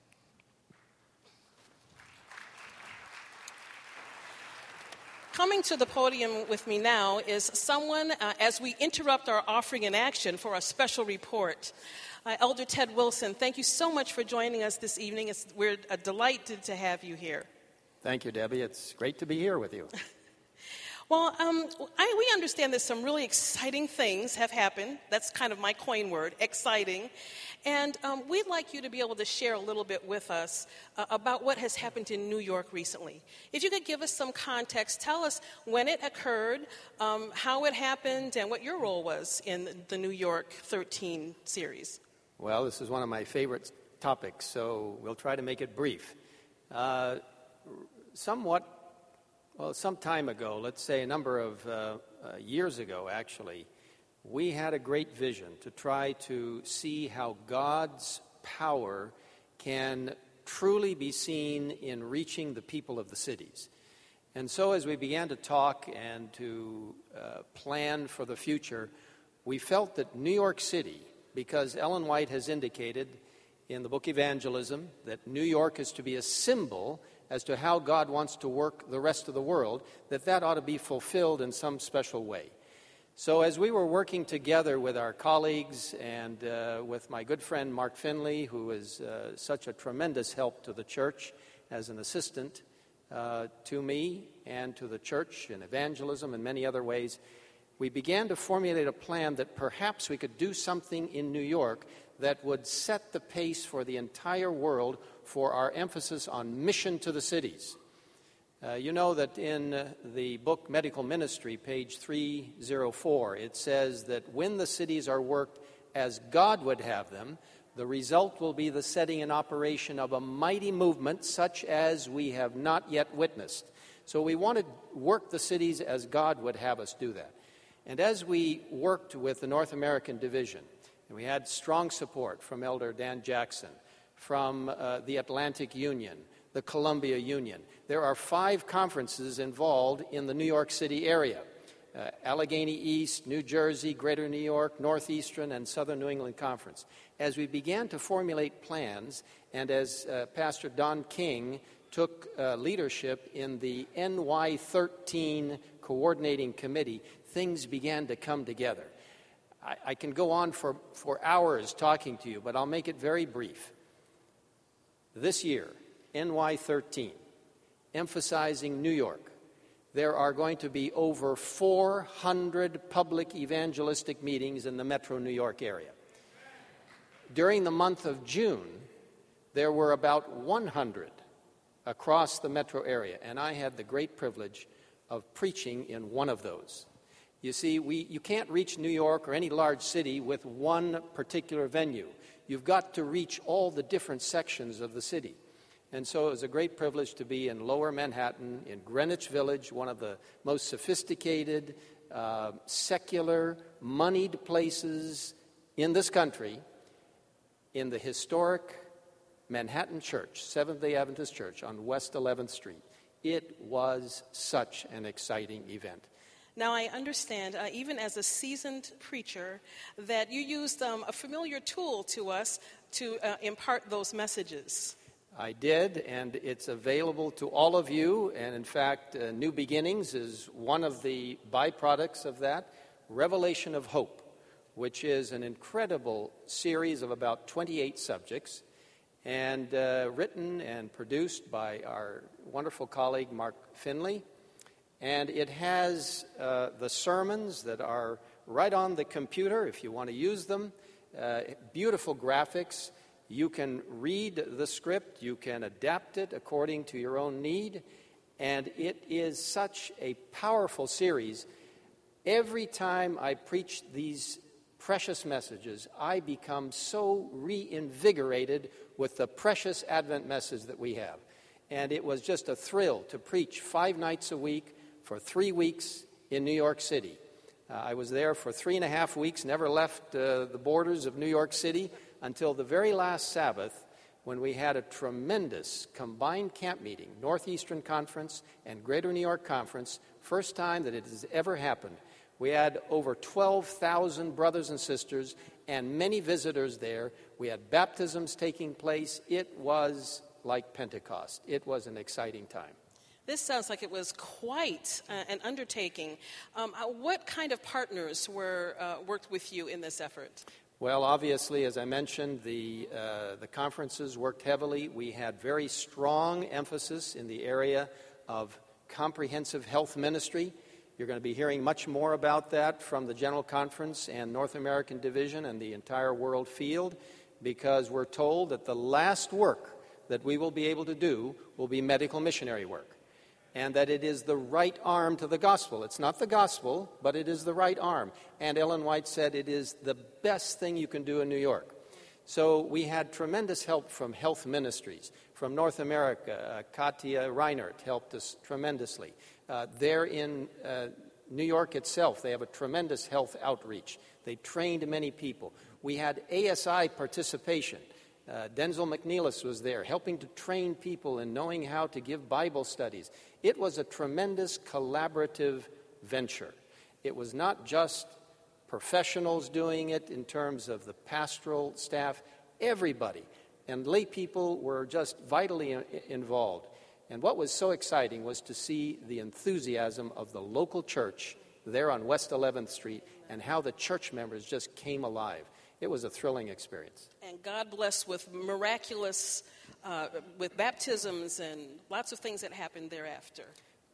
Coming to the podium with me now is someone, uh, as we interrupt our offering in action for a special report. Uh, Elder Ted Wilson, thank you so much for joining us this evening. It's, we're uh, delighted to have you here. Thank you, Debbie. It's great to be here with you. Well, um, I, we understand that some really exciting things have happened. That's kind of my coin word, exciting. And um, we'd like you to be able to share a little bit with us uh, about what has happened in New York recently. If you could give us some context, tell us when it occurred, um, how it happened, and what your role was in the New York thirteen series. Well, this is one of my favorite topics, so we'll try to make it brief. Uh, somewhat Well, some time ago, let's say a number of uh, uh, years ago, actually, we had a great vision to try to see how God's power can truly be seen in reaching the people of the cities. And so as we began to talk and to uh, plan for the future, we felt that New York City, because Ellen White has indicated in the book Evangelism that New York is to be a symbol as to how God wants to work the rest of the world, that that ought to be fulfilled in some special way. So as we were working together with our colleagues and uh, with my good friend Mark Finley, who is uh, such a tremendous help to the church as an assistant uh, to me and to the church in evangelism and many other ways, we began to formulate a plan that perhaps we could do something in New York that would set the pace for the entire world for our emphasis on mission to the cities. Uh, you know that in uh, the book Medical Ministry, page three oh four, it says that when the cities are worked as God would have them, the result will be the setting in operation of a mighty movement such as we have not yet witnessed. So we want to work the cities as God would have us do that. And as we worked with the North American Division, and we had strong support from Elder Dan Jackson, from uh, the Atlantic Union, the Columbia Union. There are five conferences involved in the New York City area. Uh, Allegheny East, New Jersey, Greater New York, Northeastern, and Southern New England Conference. As we began to formulate plans, and as uh, Pastor Don King took uh, leadership in the N Y thirteen Coordinating Committee, things began to come together. I, I can go on for, for hours talking to you, but I'll make it very brief. This year, N Y thirteen, emphasizing New York, there are going to be over four hundred public evangelistic meetings in the metro New York area. During the month of June, there were about one hundred across the metro area, and I had the great privilege of preaching in one of those. You see, we, you can't reach New York or any large city with one particular venue. You've got to reach all the different sections of the city. And so it was a great privilege to be in Lower Manhattan, in Greenwich Village, one of the most sophisticated, uh, secular, moneyed places in this country, in the historic Manhattan Church, Seventh-day Adventist Church on West eleventh Street. It was such an exciting event. Now, I understand, uh, even as a seasoned preacher, that you used um, a familiar tool to us to uh, impart those messages. I did, and it's available to all of you. And in fact, uh, New Beginnings is one of the byproducts of that, Revelation of Hope, which is an incredible series of about twenty-eight subjects, and uh, written and produced by our wonderful colleague Mark Finley. And it has uh, the sermons that are right on the computer if you want to use them, uh, beautiful graphics. You can read the script, you can adapt it according to your own need, and it is such a powerful series. Every time I preach these precious messages, I become so reinvigorated with the precious Advent message that we have. And it was just a thrill to preach five nights a week for three weeks in New York City. Uh, I was there for three and a half weeks, never left uh, the borders of New York City until the very last Sabbath, when we had a tremendous combined camp meeting, Northeastern Conference and Greater New York Conference, first time that it has ever happened. We had over twelve thousand brothers and sisters and many visitors there. We had baptisms taking place. It was like Pentecost. It was an exciting time. This sounds like it was quite uh, an undertaking. Um, uh, what kind of partners were uh, worked with you in this effort? Well, obviously, as I mentioned, the, uh, the conferences worked heavily. We had very strong emphasis in the area of comprehensive health ministry. You're going to be hearing much more about that from the General Conference and North American Division and the entire world field, because we're told that the last work that we will be able to do will be medical missionary work, and that it is the right arm to the gospel. It's not the gospel, but it is the right arm. And Ellen White said it is the best thing you can do in New York. So we had tremendous help from health ministries. From North America, uh, Katia Reinert helped us tremendously. Uh, there in uh, New York itself, they have a tremendous health outreach. They trained many people. We had A S I participation. Uh, Denzel McNeilis was there, helping to train people in knowing how to give Bible studies. It was a tremendous collaborative venture. It was not just professionals doing it in terms of the pastoral staff. Everybody and lay people were just vitally involved. And what was so exciting was to see the enthusiasm of the local church there on West eleventh Street and how the church members just came alive. It was a thrilling experience. And God bless with miraculous, uh, with baptisms and lots of things that happened thereafter.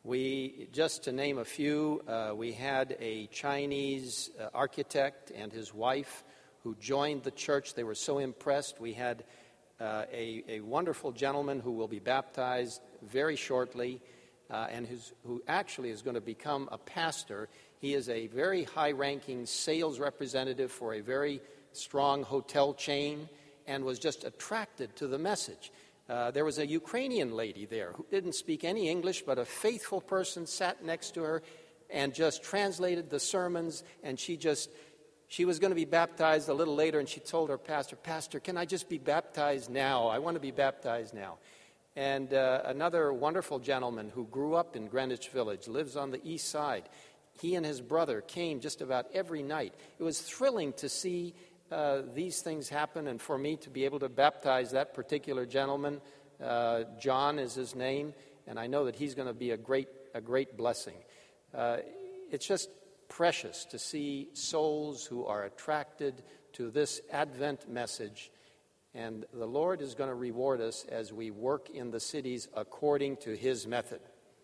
We, just to name a few, uh, we had a Chinese uh, architect and his wife who joined the church. They were so impressed. We had uh, a, a wonderful gentleman who will be baptized very shortly uh, and who's, who actually is going to become a pastor. He is a very high-ranking sales representative for a very strong hotel chain and was just attracted to the message. Uh, there was a Ukrainian lady there who didn't speak any English, but a faithful person sat next to her and just translated the sermons, and she just, she was going to be baptized a little later, and she told her pastor, Pastor, can I just be baptized now? I want to be baptized now. And uh, another wonderful gentleman who grew up in Greenwich Village, lives on the east side. He and his brother came just about every night. It was thrilling to see Uh, these things happen, and for me to be able to baptize that particular gentleman, uh, John is his name, and I know that he's going to be a great, a great blessing. Uh, it's just precious to see souls who are attracted to this Advent message, and the Lord is going to reward us as we work in the cities according to his method.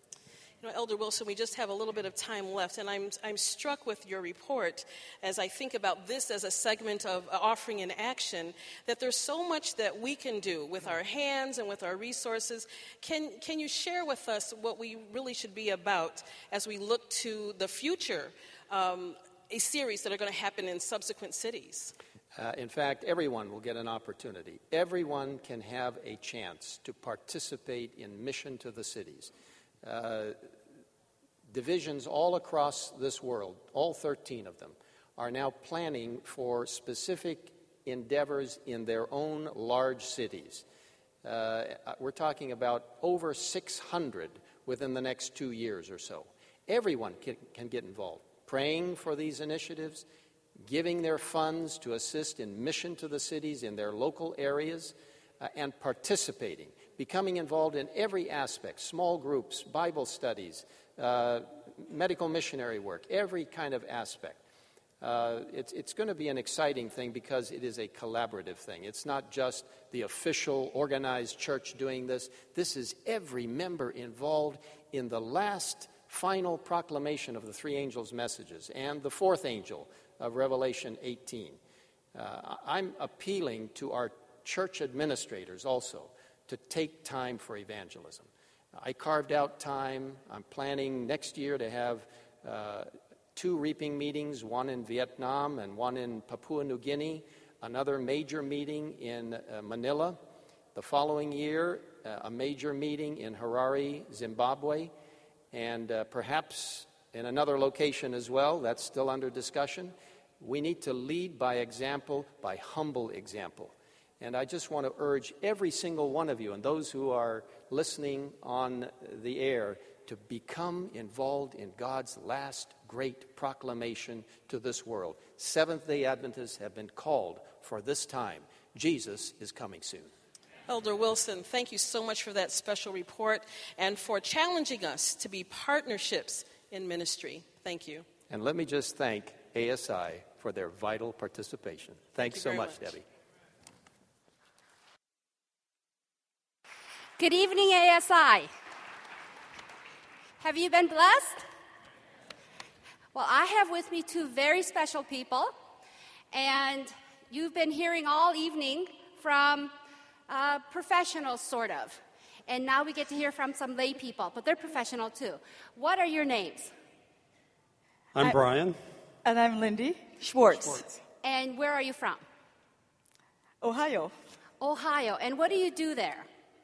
You know, Elder Wilson, we just have a little bit of time left, and I'm I'm struck with your report as I think about this as a segment of offering in action, that there's so much that we can do with our hands and with our resources. Can can you share with us what we really should be about as we look to the future um, a series that are going to happen in subsequent cities? Uh, in fact, everyone will get an opportunity. Everyone can have a chance to participate in Mission to the Cities. Uh, divisions all across this world, all thirteen of them, are now planning for specific endeavors in their own large cities. Uh, we're talking about over six hundred within the next two years or so. Everyone can, can get involved, praying for these initiatives, giving their funds to assist in mission to the cities in their local areas, uh, and participating, becoming involved in every aspect, small groups, Bible studies, uh, medical missionary work, every kind of aspect. Uh, it's it's going to be an exciting thing because it is a collaborative thing. It's not just the official organized church doing this. This is every member involved in the last final proclamation of the three angels' messages and the fourth angel of Revelation eighteen. Uh, I'm appealing to our church administrators also to take time for evangelism. I carved out time. I'm planning next year to have uh, two reaping meetings, one in Vietnam and one in Papua New Guinea, another major meeting in uh, Manila. The following year, uh, a major meeting in Harare, Zimbabwe, and uh, perhaps in another location as well. That's still under discussion. We need to lead by example, by humble example. And I just want to urge every single one of you and those who are listening on the air to become involved in God's last great proclamation to this world. Seventh-day Adventists have been called for this time. Jesus is coming soon. Elder Wilson, thank you so much for that special report and for challenging us to be partnerships in ministry. Thank you. And let me just thank A S I for their vital participation. Thanks so much, much, Debbie. Good evening, A S I. Have you been blessed? Well, I have with me two very special people, and you've been hearing all evening from uh, professionals, sort of. And now we get to hear from some lay people, but they're professional too. What are your names? I'm I, Brian. And I'm Lindy Schwartz. Schwartz. And where are you from? Ohio. Ohio. And what do you do there?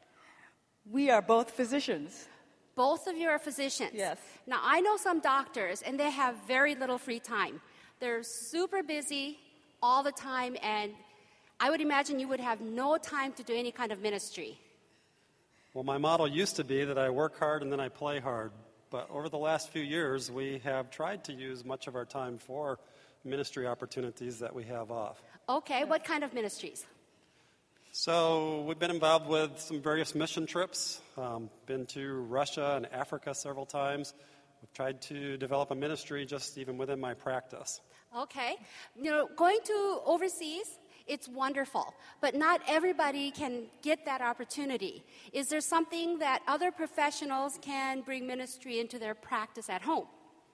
We are both physicians. Both of you are physicians? Yes. Now, I know some doctors, and they have very little free time. They're super busy all the time, and I would imagine you would have no time to do any kind of ministry. Well, my motto used to be that I work hard and then I play hard. But over the last few years, we have tried to use much of our time for ministry opportunities that we have off. Okay, what kind of ministries? So we've been involved with some various mission trips, um, been to Russia and Africa several times. We've tried to develop a ministry just even within my practice. Okay. You know, going to overseas, it's wonderful, but not everybody can get that opportunity. Is there something that other professionals can bring ministry into their practice at home?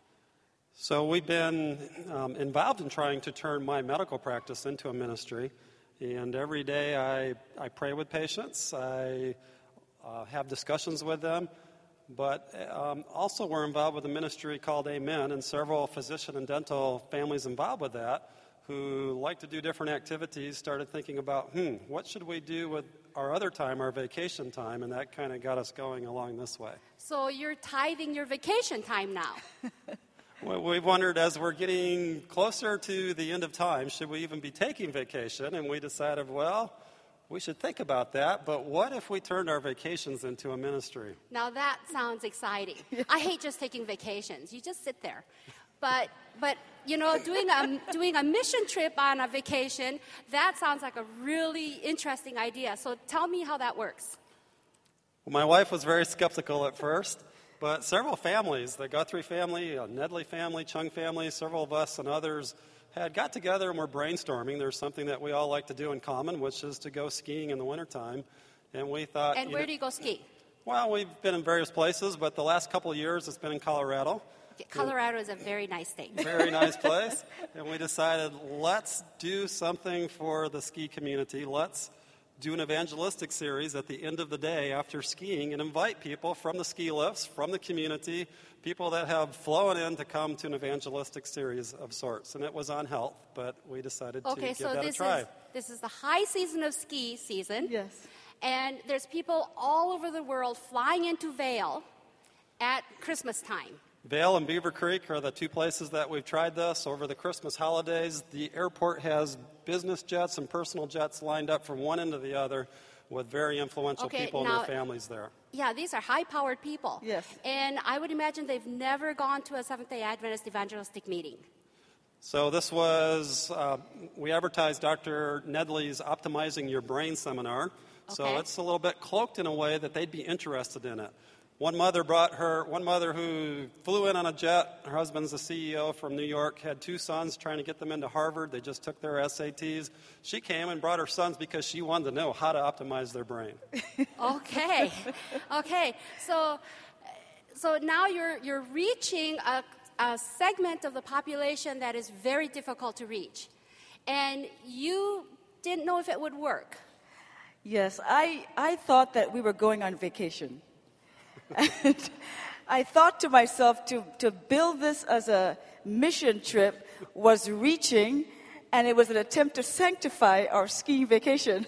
So we've been um, involved in trying to turn my medical practice into a ministry. And every day I, I pray with patients, I uh, have discussions with them, but um, also we're involved with a ministry called Amen, and several physician and dental families involved with that who like to do different activities started thinking about, hmm, what should we do with our other time, our vacation time, and that kind of got us going along this way. So you're tithing your vacation time now. We've wondered, as we're getting closer to the end of time, should we even be taking vacation? And we decided, well, we should think about that, but what if we turned our vacations into a ministry? Now that sounds exciting. I hate just taking vacations. You just sit there. But, but you know, doing a, doing a mission trip on a vacation, that sounds like a really interesting idea. So tell me how that works. Well, my wife was very skeptical at first. But several families, the Guthrie family, a Nedley family, Chung family, several of us and others had got together and were brainstorming. There's something that we all like to do in common, which is to go skiing in the wintertime. And we thought... And where know, do you go ski? Well, we've been in various places, but the last couple of years it's been in Colorado. Colorado is a very nice state. Very nice place. And we decided, let's do something for the ski community. Let's do an evangelistic series at the end of the day after skiing and invite people from the ski lifts, from the community, people that have flown in to come to an evangelistic series of sorts. And it was on health, but we decided to Okay, give so that this a try. is this is the high season of ski season. Yes. And there's people all over the world flying into Vail at Christmas time. Vail and Beaver Creek are the two places that we've tried this over the Christmas holidays. The airport has business jets and personal jets lined up from one end to the other with very influential Okay, people now- and their families there. Yeah, these are high-powered people. Yes. And I would imagine they've never gone to a Seventh-day Adventist evangelistic meeting. So this was, uh, we advertised Doctor Nedley's Optimizing Your Brain seminar. So Okay. it's a little bit cloaked in a way that they'd be interested in it. One mother brought her, one mother who flew in on a jet, her husband's a C E O from New York, had two sons trying to get them into Harvard. They just took their S A Ts. She came and brought her sons because she wanted to know how to optimize their brain. Okay. Okay. So, so now you're, you're reaching a, a segment of the population that is very difficult to reach. And you didn't know if it would work. Yes, I, I thought that we were going on vacation. And I thought to myself to, to build this as a mission trip was reaching, and it was an attempt to sanctify our skiing vacation.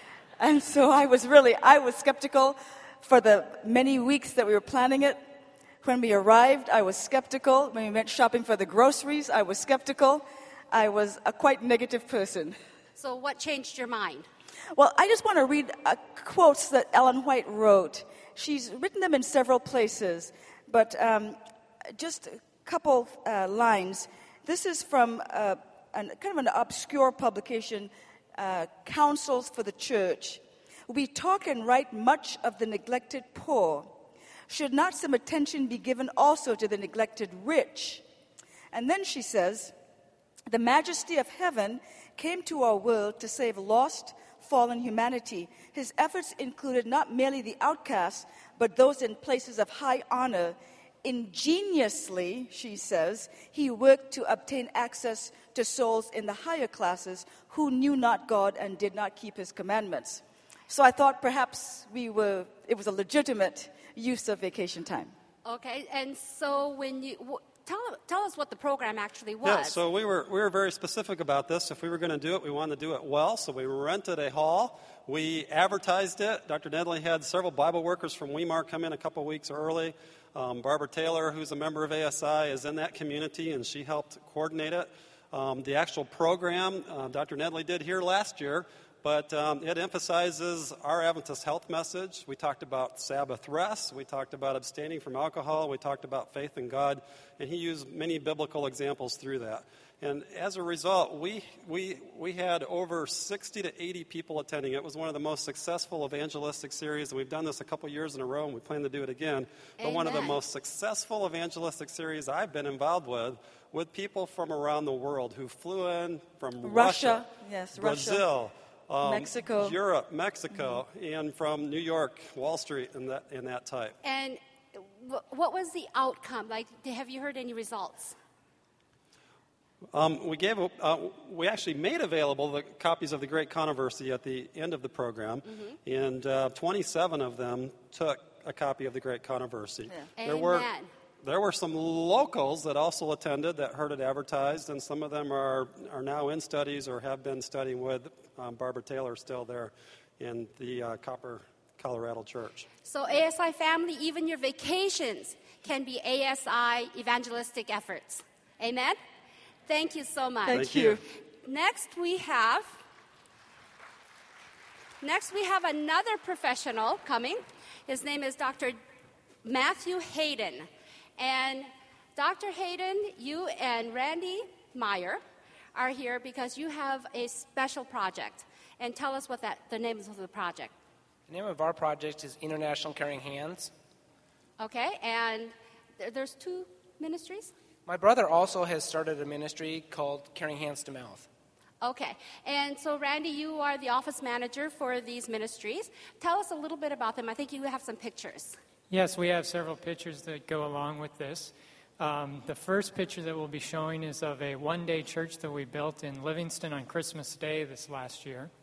And so I was really, I was skeptical for the many weeks that we were planning it. When we arrived, I was skeptical. When we went shopping for the groceries, I was skeptical. I was a quite negative person. So what changed your mind? Well, I just want to read uh, quotes that Ellen White wrote. She's written them in several places, but um, just a couple uh, lines. This is from uh, an, kind of an obscure publication, uh, Counsels for the Church. We talk and write much of the neglected poor. Should not some attention be given also to the neglected rich? And then she says, the majesty of heaven came to our world to save lost, fallen humanity. His efforts included not merely the outcasts, but those in places of high honor. Ingeniously, she says, he worked to obtain access to souls in the higher classes who knew not God and did not keep his commandments. So I thought perhaps we were, it was a legitimate use of vacation time. Okay, and so when you w- tell tell us what the program actually was. Yeah, so we were we were very specific about this. If we were going to do it, we wanted to do it well. So we rented a hall. We advertised it. Doctor Nedley had several Bible workers from Weimar come in a couple weeks early. Um, Barbara Taylor, who's a member of A S I, is in that community, and she helped coordinate it. Um, the actual program, uh, Doctor Nedley did here last year, but um, it emphasizes our Adventist health message. We talked about Sabbath rest. We talked about abstaining from alcohol. We talked about faith in God. And he used many biblical examples through that. And as a result, we we we had over sixty to eighty people attending. It was one of the most successful evangelistic series, and we've done this a couple years in a row, and we plan to do it again. But Amen. one of the most successful evangelistic series I've been involved with, with people from around the world who flew in from Russia, Russia, yes, Russia. Brazil, um, Mexico. Europe, Mexico, and from New York, Wall Street, and that and that type. And w- what was the outcome? Like, have you heard any results? Um, we gave, uh, we actually made available the copies of the Great Controversy at the end of the program, Mm-hmm. and uh, twenty-seven of them took a copy of the Great Controversy. Yeah. There were Amen. there were some locals that also attended that heard it advertised, and some of them are are now in studies or have been studying with um, Barbara Taylor still there in the uh, Copper, Colorado Church. So A S I family, even your vacations can be A S I evangelistic efforts. Amen? Thank you so much. Thank Thank you. you. Next we have Next we have another professional coming. His name is Doctor Matthew Hayden. And Doctor Hayden, you and Randy Meyer are here because you have a special project. And tell us what that the name of the project. The name of our project is International Caring Hands. Okay, and th- there's two ministries? My brother also has started a ministry called Caring Hands to Mouth. Okay, and so Randy, you are the office manager for these ministries. Tell us a little bit about them. I think you have some pictures. Yes, we have several pictures that go along with this. Um, the first picture that we'll be showing is of a one-day church that we built in Livingston on Christmas Day this last year.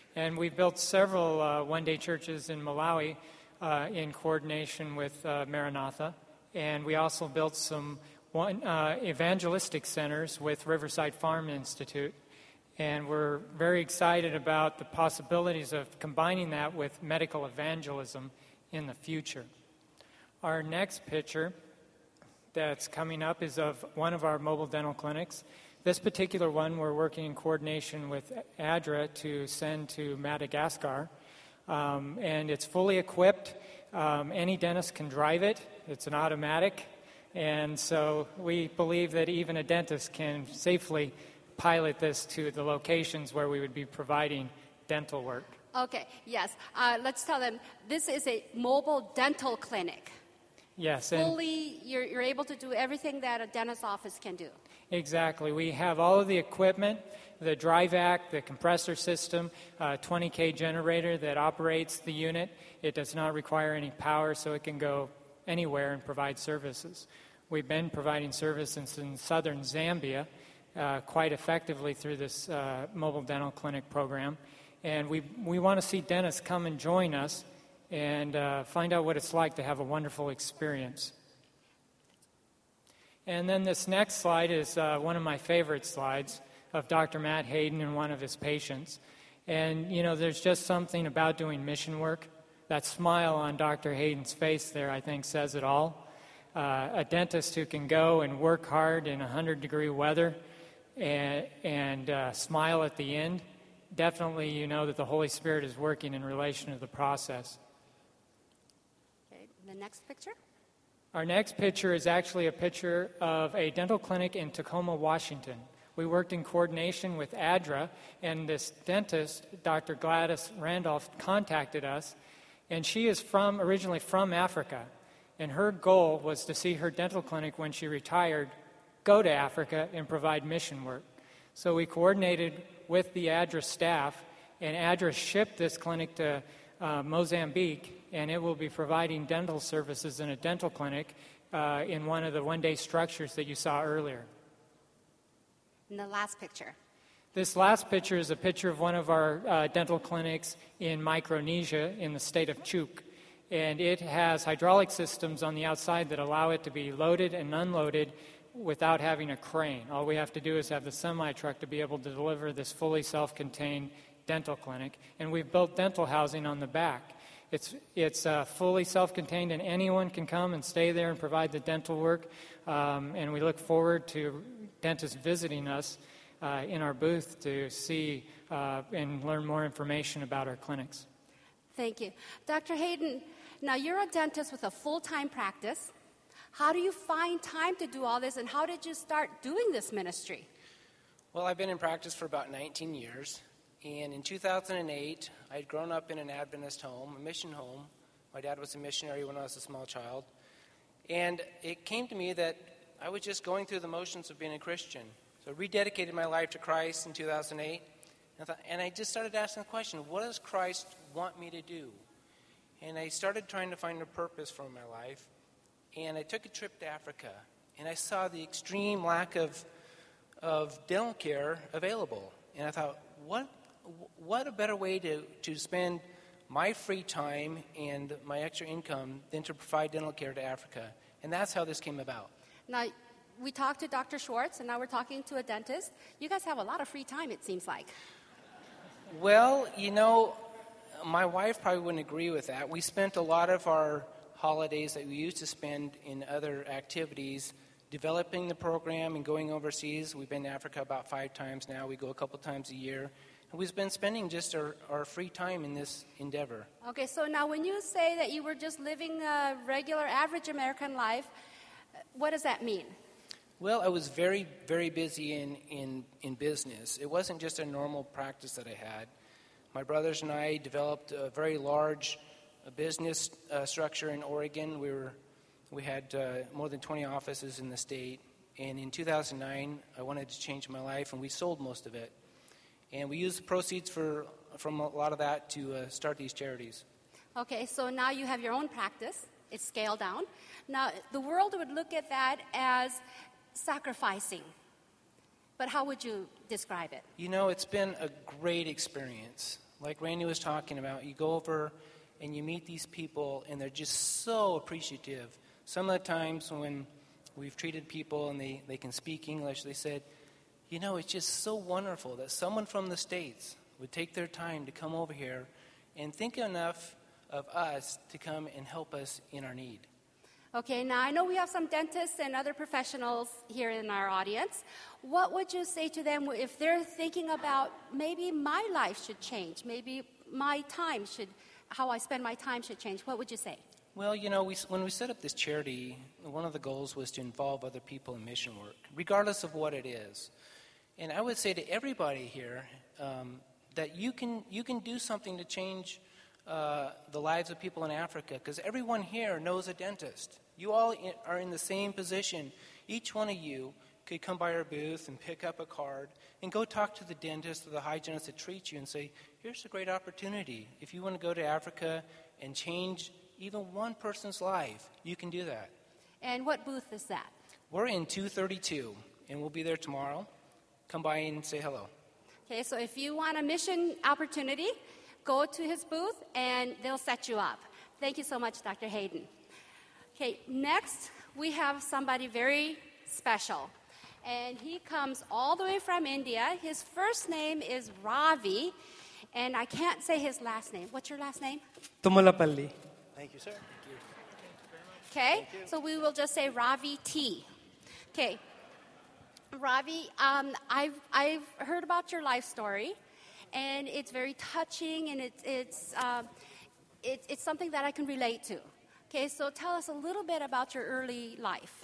And we've built several uh, one-day churches in Malawi uh, in coordination with uh, Maranatha. And we also built some one, uh, evangelistic centers with Riverside Farm Institute. And we're very excited about the possibilities of combining that with medical evangelism in the future. Our next picture that's coming up is of one of our mobile dental clinics. This particular one we're working in coordination with A D R A to send to Madagascar. Um, and it's fully equipped. Um, any dentist can drive it. It's an automatic. And so we believe that even a dentist can safely pilot this to the locations where we would be providing dental work. Okay, yes. Uh, let's tell them this is a mobile dental clinic. Yes. And Fully, you're, you're able to do everything that a dentist's office can do. exactly. We have all of the equipment, the dry vac, the compressor system, uh, twenty K generator that operates the unit. It does not require any power, so it can go anywhere and provide services. We've been providing services in southern Zambia uh, quite effectively through this uh, mobile dental clinic program. And we, we want to see dentists come and join us and uh, find out what it's like to have a wonderful experience. And then this next slide is uh, one of my favorite slides of Doctor Matt Hayden and one of his patients. And, you know, there's just something about doing mission work. That smile on Doctor Hayden's face there, I think, says it all. Uh, a dentist who can go and work hard in one hundred degree weather and, and uh, smile at the end, definitely you know that the Holy Spirit is working in relation to the process. Okay, the next picture. Our next picture is actually a picture of a dental clinic in Tacoma, Washington. We worked in coordination with A D R A, and this dentist, Doctor Gladys Randolph, contacted us, and she is from originally from Africa, and her goal was to see her dental clinic when she retired go to Africa and provide mission work. So we coordinated with the A D R A staff, and A D R A shipped this clinic to uh, Mozambique, and it will be providing dental services in a dental clinic uh, in one of the one-day structures that you saw earlier. And the last picture. This last picture is a picture of one of our uh, dental clinics in Micronesia in the state of Chuuk. And it has hydraulic systems on the outside that allow it to be loaded and unloaded without having a crane. All we have to do is have the semi-truck to be able to deliver this fully self-contained dental clinic. And we've built dental housing on the back. It's, it's uh, fully self-contained, and anyone can come and stay there and provide the dental work. Um, and we look forward to dentists visiting us uh, in our booth to see uh, and learn more information about our clinics. Thank you. Doctor Hayden, now you're a dentist with a full-time practice. How do you find time to do all this, and how did you start doing this ministry? Well, I've been in practice for about nineteen years. And in two thousand eight, I'd grown up in an Adventist home, a mission home. My dad was a missionary when I was a small child. And it came to me that I was just going through the motions of being a Christian. So I rededicated my life to Christ in two thousand eight. And I, thought, and I just started asking the question, what does Christ want me to do? And I started trying to find a purpose for my life. And I took a trip to Africa. And I saw the extreme lack of, of dental care available. And I thought, what What a better way to, to spend my free time and my extra income than to provide dental care to Africa. And that's how this came about. Now, we talked to Doctor Schwartz, and now we're talking to a dentist. You guys have a lot of free time, it seems like. Well, you know, my wife probably wouldn't agree with that. We spent a lot of our holidays that we used to spend in other activities developing the program and going overseas. We've been to Africa about five times now. We go a couple times a year. We've been spending just our, our free time in this endeavor. Okay, so now when you say that you were just living a regular, average American life, what does that mean? Well, I was very, very busy in, in, in business. It wasn't just a normal practice that I had. My brothers and I developed a very large uh, business uh, structure in Oregon. We were we had uh, more than twenty offices in the state. And in two thousand nine, I wanted to change my life, and we sold most of it. And we used the proceeds for, from a lot of that to uh, start these charities. Okay, so now you have your own practice. It's scaled down. Now, the world would look at that as sacrificing. But how would you describe it? You know, it's been a great experience. like Randy was talking about. You go over and you meet these people, and they're just so appreciative. Some of the times when we've treated people and they, they can speak English, they said, you know, it's just so wonderful that someone from the States would take their time to come over here and think enough of us to come and help us in our need. Okay, now I know we have some dentists and other professionals here in our audience. What would you say to them if they're thinking about maybe my life should change, maybe my time should, how I spend my time should change? What would you say? Well, you know, we, when we set up this charity, one of the goals was to involve other people in mission work, regardless of what it is. And I would say to everybody here um, that you can you can do something to change uh, the lives of people in Africa, because everyone here knows a dentist. You all in, are in the same position. Each one of you could come by our booth and pick up a card and go talk to the dentist or the hygienist that treats you and say, here's a great opportunity. If you want to go to Africa and change even one person's life, you can do that. And what booth is that? We're in two thirty-two, and we'll be there tomorrow. Come by and say hello. Okay, so if you want a mission opportunity, go to his booth and they'll set you up. Thank you so much, Doctor Hayden. Okay, next we have somebody very special. And he comes all the way from India. His first name is Ravi, and I can't say his last name. What's your last name? Tumalapalli. Thank you, sir. Okay, so we will just say Ravi T. Okay, Ravi, um, I've, I've heard about your life story, and it's very touching, and it's, it's, uh, it, it's something that I can relate to. Okay, so tell us a little bit about your early life.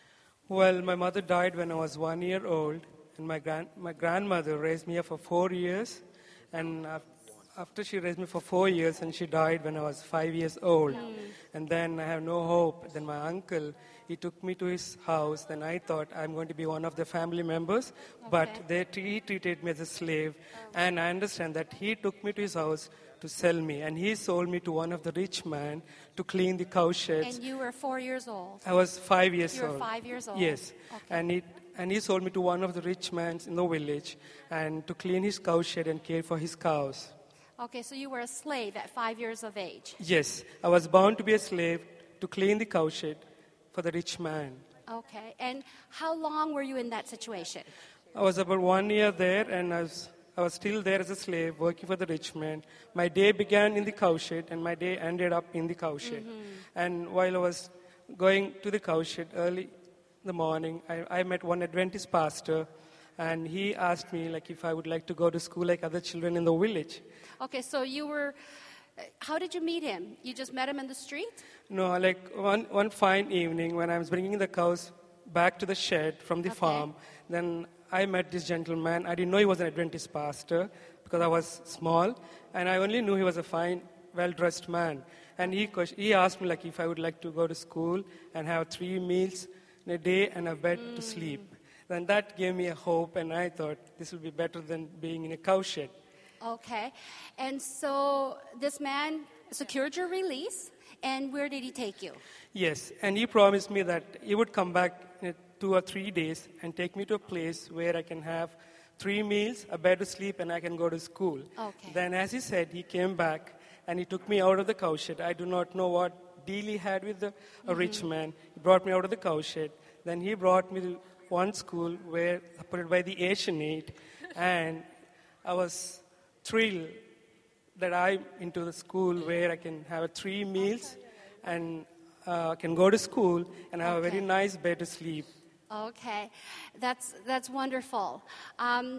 Well, my mother died when I was one year old, and my, grand, my grandmother raised me up for four years, and after, after she raised me for four years, and she died when I was five years old. Mm. And then I have no hope. Then my uncle, he took me to his house. Then I thought I'm going to be one of the family members, okay. But they, he treated me as a slave. Oh. And I understand that he took me to his house to sell me, and he sold me to one of the rich men to clean the cow sheds. And you were four years old? I was five years you old. You were five years old? Yes. Okay. And he, and he sold me to one of the rich men in the village and to clean his cow shed and care for his cows. Okay, so you were a slave at five years of age? Yes. I was bound to be a slave to clean the cow shed for the rich man. Okay. And how long were you in that situation? I was about one year there, and I was... I was still there as a slave, working for the rich man. My day began in the cow shed, and my day ended up in the cow shed. Mm-hmm. And while I was going to the cow shed early in the morning, I, I met one Adventist pastor, and he asked me like if I would like to go to school like other children in the village. Okay, so you were, how did you meet him? You just met him in the street? No, like one, one fine evening when I was bringing the cows back to the shed from the okay. farm, then I met this gentleman. I didn't know he was an Adventist pastor because I was small, and I only knew he was a fine, well-dressed man. And he he asked me like if I would like to go to school and have three meals in a day and a bed mm. to sleep. Then that gave me a hope, and I thought this will be better than being in a cow shed. Okay, and so this man secured your release, and where did he take you? Yes, and he promised me that he would come back in two or three days and take me to a place where I can have three meals, a bed to sleep, and I can go to school. Okay. Then, as he said, he came back and he took me out of the cow shed. I do not know what deal he had with the, a mm-hmm. rich man. He brought me out of the cow shed. Then he brought me to one school where supported by the Asian Aid, and I was thrilled that I'm into the school where I can have three meals and uh, can go to school and have okay. a very nice bed to sleep. Okay, that's that's wonderful. Um,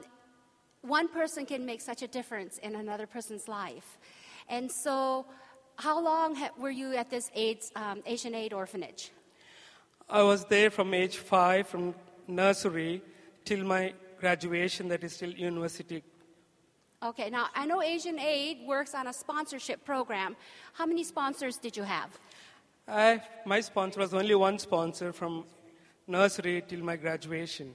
one person can make such a difference in another person's life. And so, how long ha- were you at this AIDS, um, Asian Aid orphanage? I was there from age five, from nursery till my graduation, that is till university. Okay, now I know Asian Aid works on a sponsorship program. How many sponsors did you have? I, my sponsor was only one sponsor from nursery till my graduation.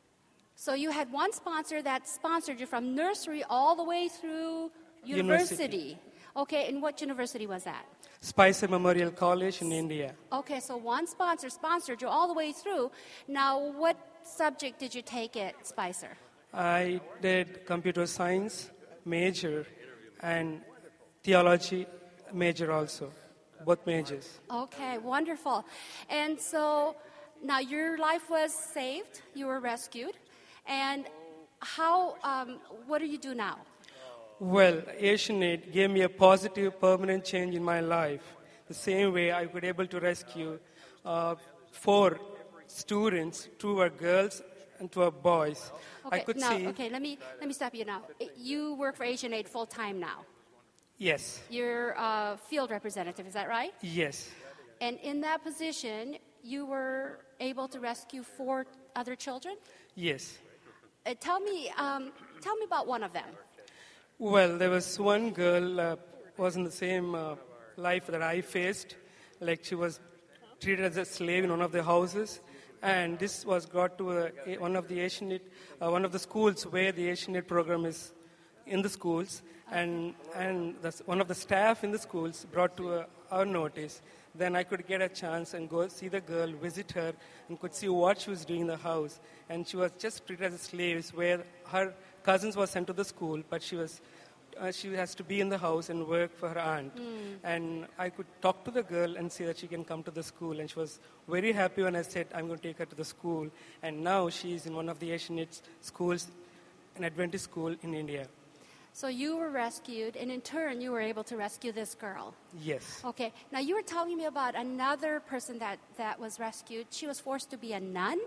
So you had one sponsor that sponsored you from nursery all the way through university. university. Okay, and what university was that? Spicer Memorial College in India. Okay, so one sponsor sponsored you all the way through. Now, what subject did you take at Spicer? I did computer science major, and theology major also, both majors. Okay, wonderful. And so now your life was saved, you were rescued, and how, um, what do you do now? Well, AsianAid gave me a positive, permanent change in my life. The same way I could able to rescue uh, four students, two were girls and two were boys. Okay, I could now, see. okay, let me let me stop you now. You work for AsianAid full time now. Yes. You're a field representative, is that right? Yes. And in that position, you were able to rescue four other children. Yes. Uh, tell me, um, tell me about one of them. Well, there was one girl uh, was in the same uh, life that I faced. Like she was treated as a slave in one of the houses, and this was brought to a, a, one of the AsianAid, uh, one of the schools where the AsianAid program is in the schools, and and the, one of the staff in the schools brought to a, our notice. Then I could get a chance and go see the girl, visit her, and could see what she was doing in the house. And she was just treated as a slave, where her cousins were sent to the school, but she was uh, she has to be in the house and work for her aunt. Mm. And I could talk to the girl and say that she can come to the school. And she was very happy when I said, I'm going to take her to the school. And now she's in one of the AsianAid schools, an Adventist school in India. So you were rescued, and in turn, you were able to rescue this girl. Yes. Okay. Now you were telling me about another person that, that was rescued. She was forced to be a nun.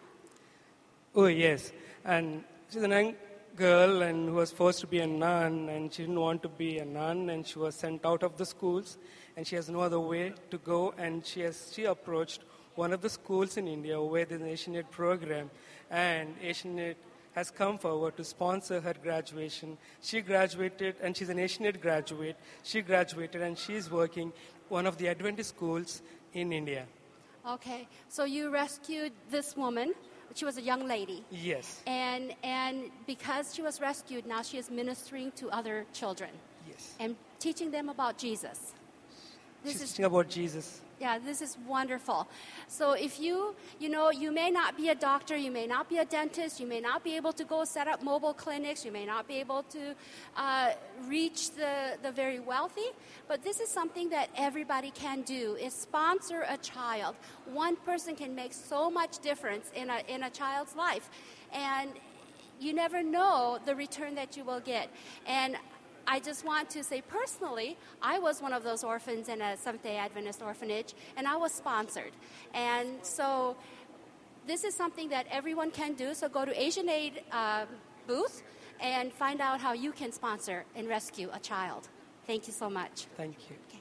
Oh, yes. And she's a young girl and who was forced to be a nun, and she didn't want to be a nun, and she was sent out of the schools, and she has no other way to go, and she has she approached one of the schools in India where there's an AsianAid program, and AsianAid has come forward to sponsor her graduation. She graduated, and she's an AsianAid graduate. She graduated, and she's working one of the Adventist schools in India. Okay. So you rescued this woman. She was a young lady. Yes. And and because she was rescued, now she is ministering to other children. Yes. And teaching them about Jesus. This She's is teaching about Jesus. Yeah, this is wonderful. So if you, you know, you may not be a doctor, you may not be a dentist, you may not be able to go set up mobile clinics, you may not be able to uh, reach the, the very wealthy, but this is something that everybody can do, is sponsor a child. One person can make so much difference in a, in a child's life, and you never know the return that you will get. And I just want to say personally, I was one of those orphans in a Seventh-day Adventist orphanage, and I was sponsored. And so this is something that everyone can do. So go to AsianAid uh, booth and find out how you can sponsor and rescue a child. Thank you so much. Thank you. Okay.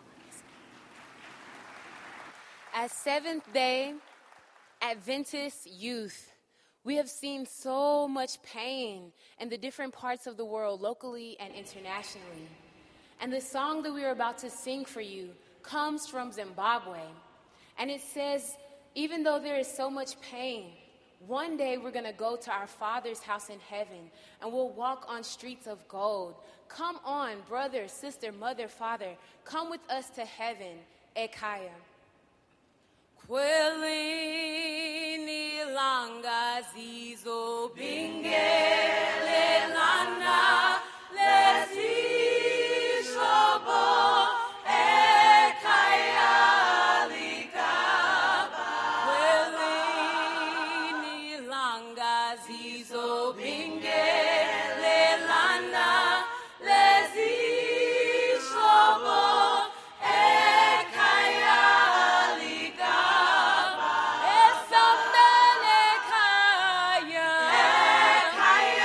As Seventh-day Adventist youth, we have seen so much pain in the different parts of the world, locally and internationally. And the song that we are about to sing for you comes from Zimbabwe. And it says, even though there is so much pain, one day we're going to go to our Father's house in heaven, and we'll walk on streets of gold. Come on, brother, sister, mother, father, come with us to heaven, Ekaya. Kwelini langa zizo bingele lana lezishobo ekaya ligaba. Kwelini langa zizo bingele lana lezishobo ekaya ligaba. Esambele kaya. Ekaya.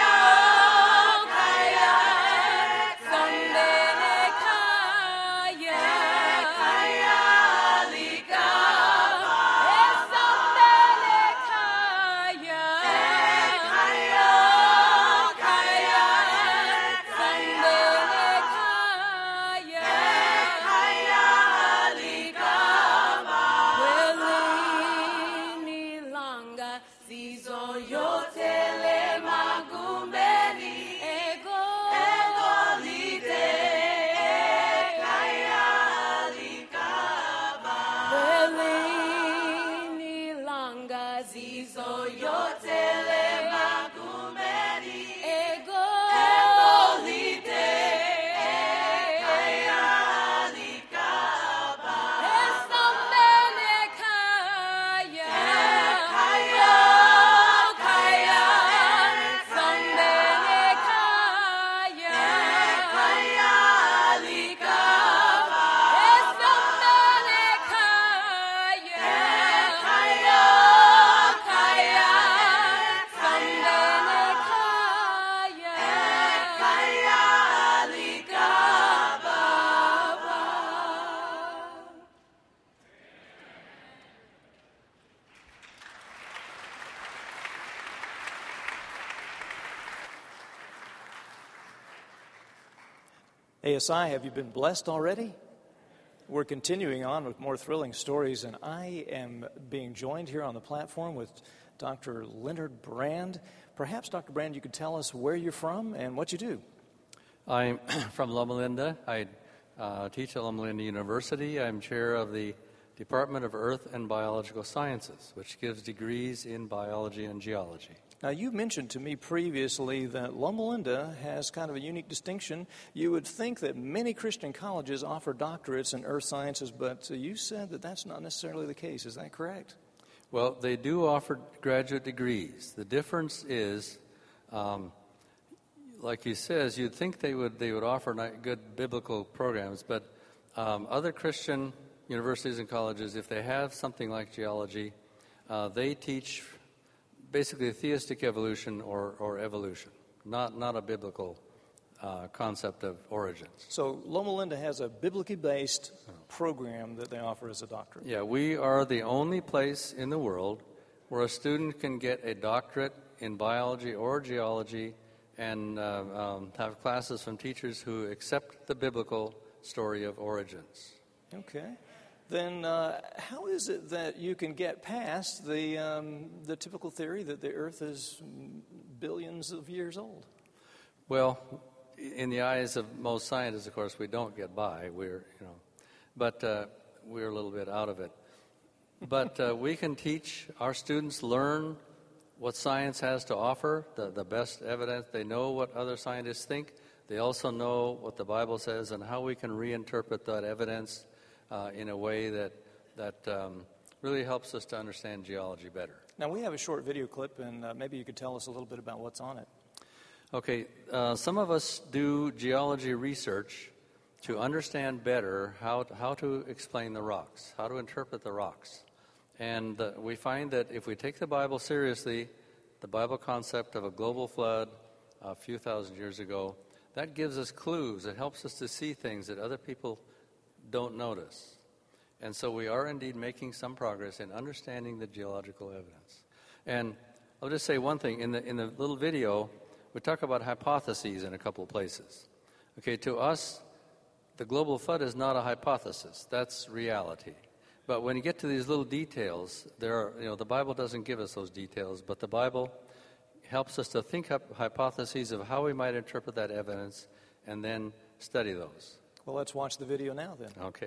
A S I, have you been blessed already? We're continuing on with more thrilling stories, and I am being joined here on the platform with Doctor Leonard Brand. Perhaps, Doctor Brand, you could tell us where you're from and what you do. I'm from Loma Linda. I uh, teach at Loma Linda University. I'm chair of the Department of Earth and Biological Sciences, which gives degrees in biology and geology. Now, you mentioned to me previously that Loma Linda has kind of a unique distinction. You would think that many Christian colleges offer doctorates in earth sciences, but you said that that's not necessarily the case. Is that correct? Well, they do offer graduate degrees. The difference is, um, like he says, you'd think they would they would offer good biblical programs, but um, other Christian universities and colleges, if they have something like geology, uh, they teach basically theistic evolution or, or evolution, not not a biblical uh, concept of origins. So Loma Linda has a biblically based program that they offer as a doctorate. Yeah, we are the only place in the world where a student can get a doctorate in biology or geology and uh, um, have classes from teachers who accept the biblical story of origins. Okay. Then uh, how is it that you can get past the um, the typical theory that the Earth is billions of years old? Well, in the eyes of most scientists, of course, we don't get by. We're, you know, but uh, we're a little bit out of it. But uh, we can teach our students learn what science has to offer, the, the best evidence. They know what other scientists think. They also know what the Bible says and how we can reinterpret that evidence Uh, in a way that that um, really helps us to understand geology better. Now, we have a short video clip, and uh, maybe you could tell us a little bit about what's on it. Okay, uh, some of us do geology research to understand better how to, how to explain the rocks, how to interpret the rocks. And uh, we find that if we take the Bible seriously, the Bible concept of a global flood a few thousand years ago, that gives us clues. It helps us to see things that other people don't notice. And so we are indeed making some progress in understanding the geological evidence. And I'll just say one thing. In the in the little video, we talk about hypotheses in a couple of places. Okay, to us, the global flood is not a hypothesis. That's reality. But when you get to these little details, there are, you know, the Bible doesn't give us those details, but the Bible helps us to think up hypotheses of how we might interpret that evidence and then study those. Well, let's watch the video now, then. Okay.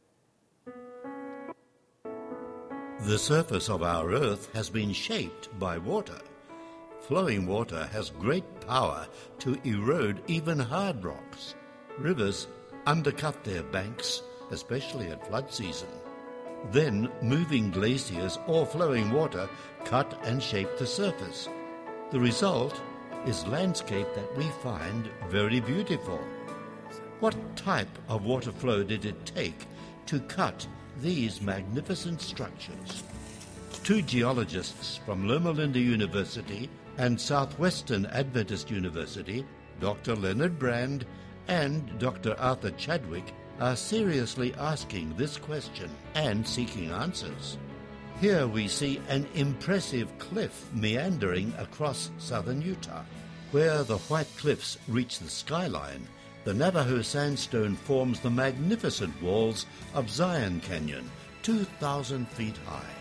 The surface of our Earth has been shaped by water. Flowing water has great power to erode even hard rocks. Rivers undercut their banks, especially at flood season. Then moving glaciers or flowing water cut and shape the surface. The result is landscape that we find very beautiful. What type of water flow did it take to cut these magnificent structures? Two geologists from Loma Linda University and Southwestern Adventist University, Doctor Leonard Brand and Doctor Arthur Chadwick, are seriously asking this question and seeking answers. Here we see an impressive cliff meandering across southern Utah. Where the white cliffs reach the skyline, the Navajo sandstone forms the magnificent walls of Zion Canyon, two thousand feet high.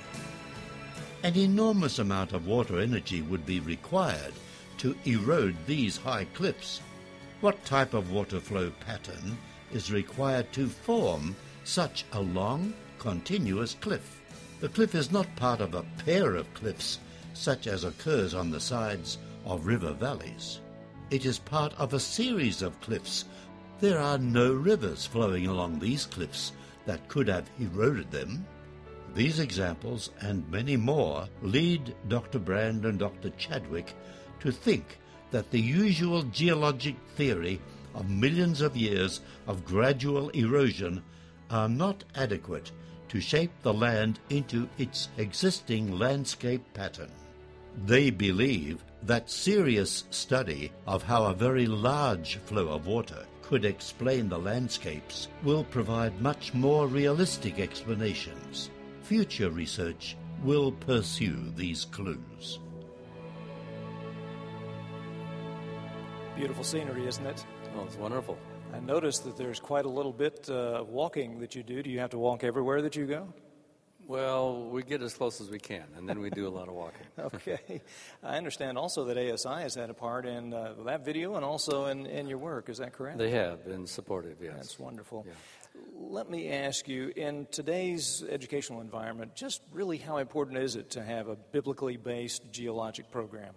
An enormous amount of water energy would be required to erode these high cliffs. What type of water flow pattern is required to form such a long, continuous cliff? The cliff is not part of a pair of cliffs, such as occurs on the sides of river valleys. It is part of a series of cliffs. There are no rivers flowing along these cliffs that could have eroded them. These examples and many more lead Doctor Brand and Doctor Chadwick to think that the usual geologic theory of millions of years of gradual erosion are not adequate to shape the land into its existing landscape pattern. They believe that serious study of how a very large flow of water could explain the landscapes will provide much more realistic explanations. Future research will pursue these clues. Beautiful scenery, isn't it? Oh, it's wonderful. I noticed that there's quite a little bit uh, of walking that you do. Do you have to walk everywhere that you go? Well, we get as close as we can, and then we do a lot of walking. Okay. I understand also that A S I has had a part in uh, that video and also in, in your work. Is that correct? They have been supportive, yes. That's wonderful. Yeah. Let me ask you, in today's educational environment, just really how important is it to have a biblically based geologic program?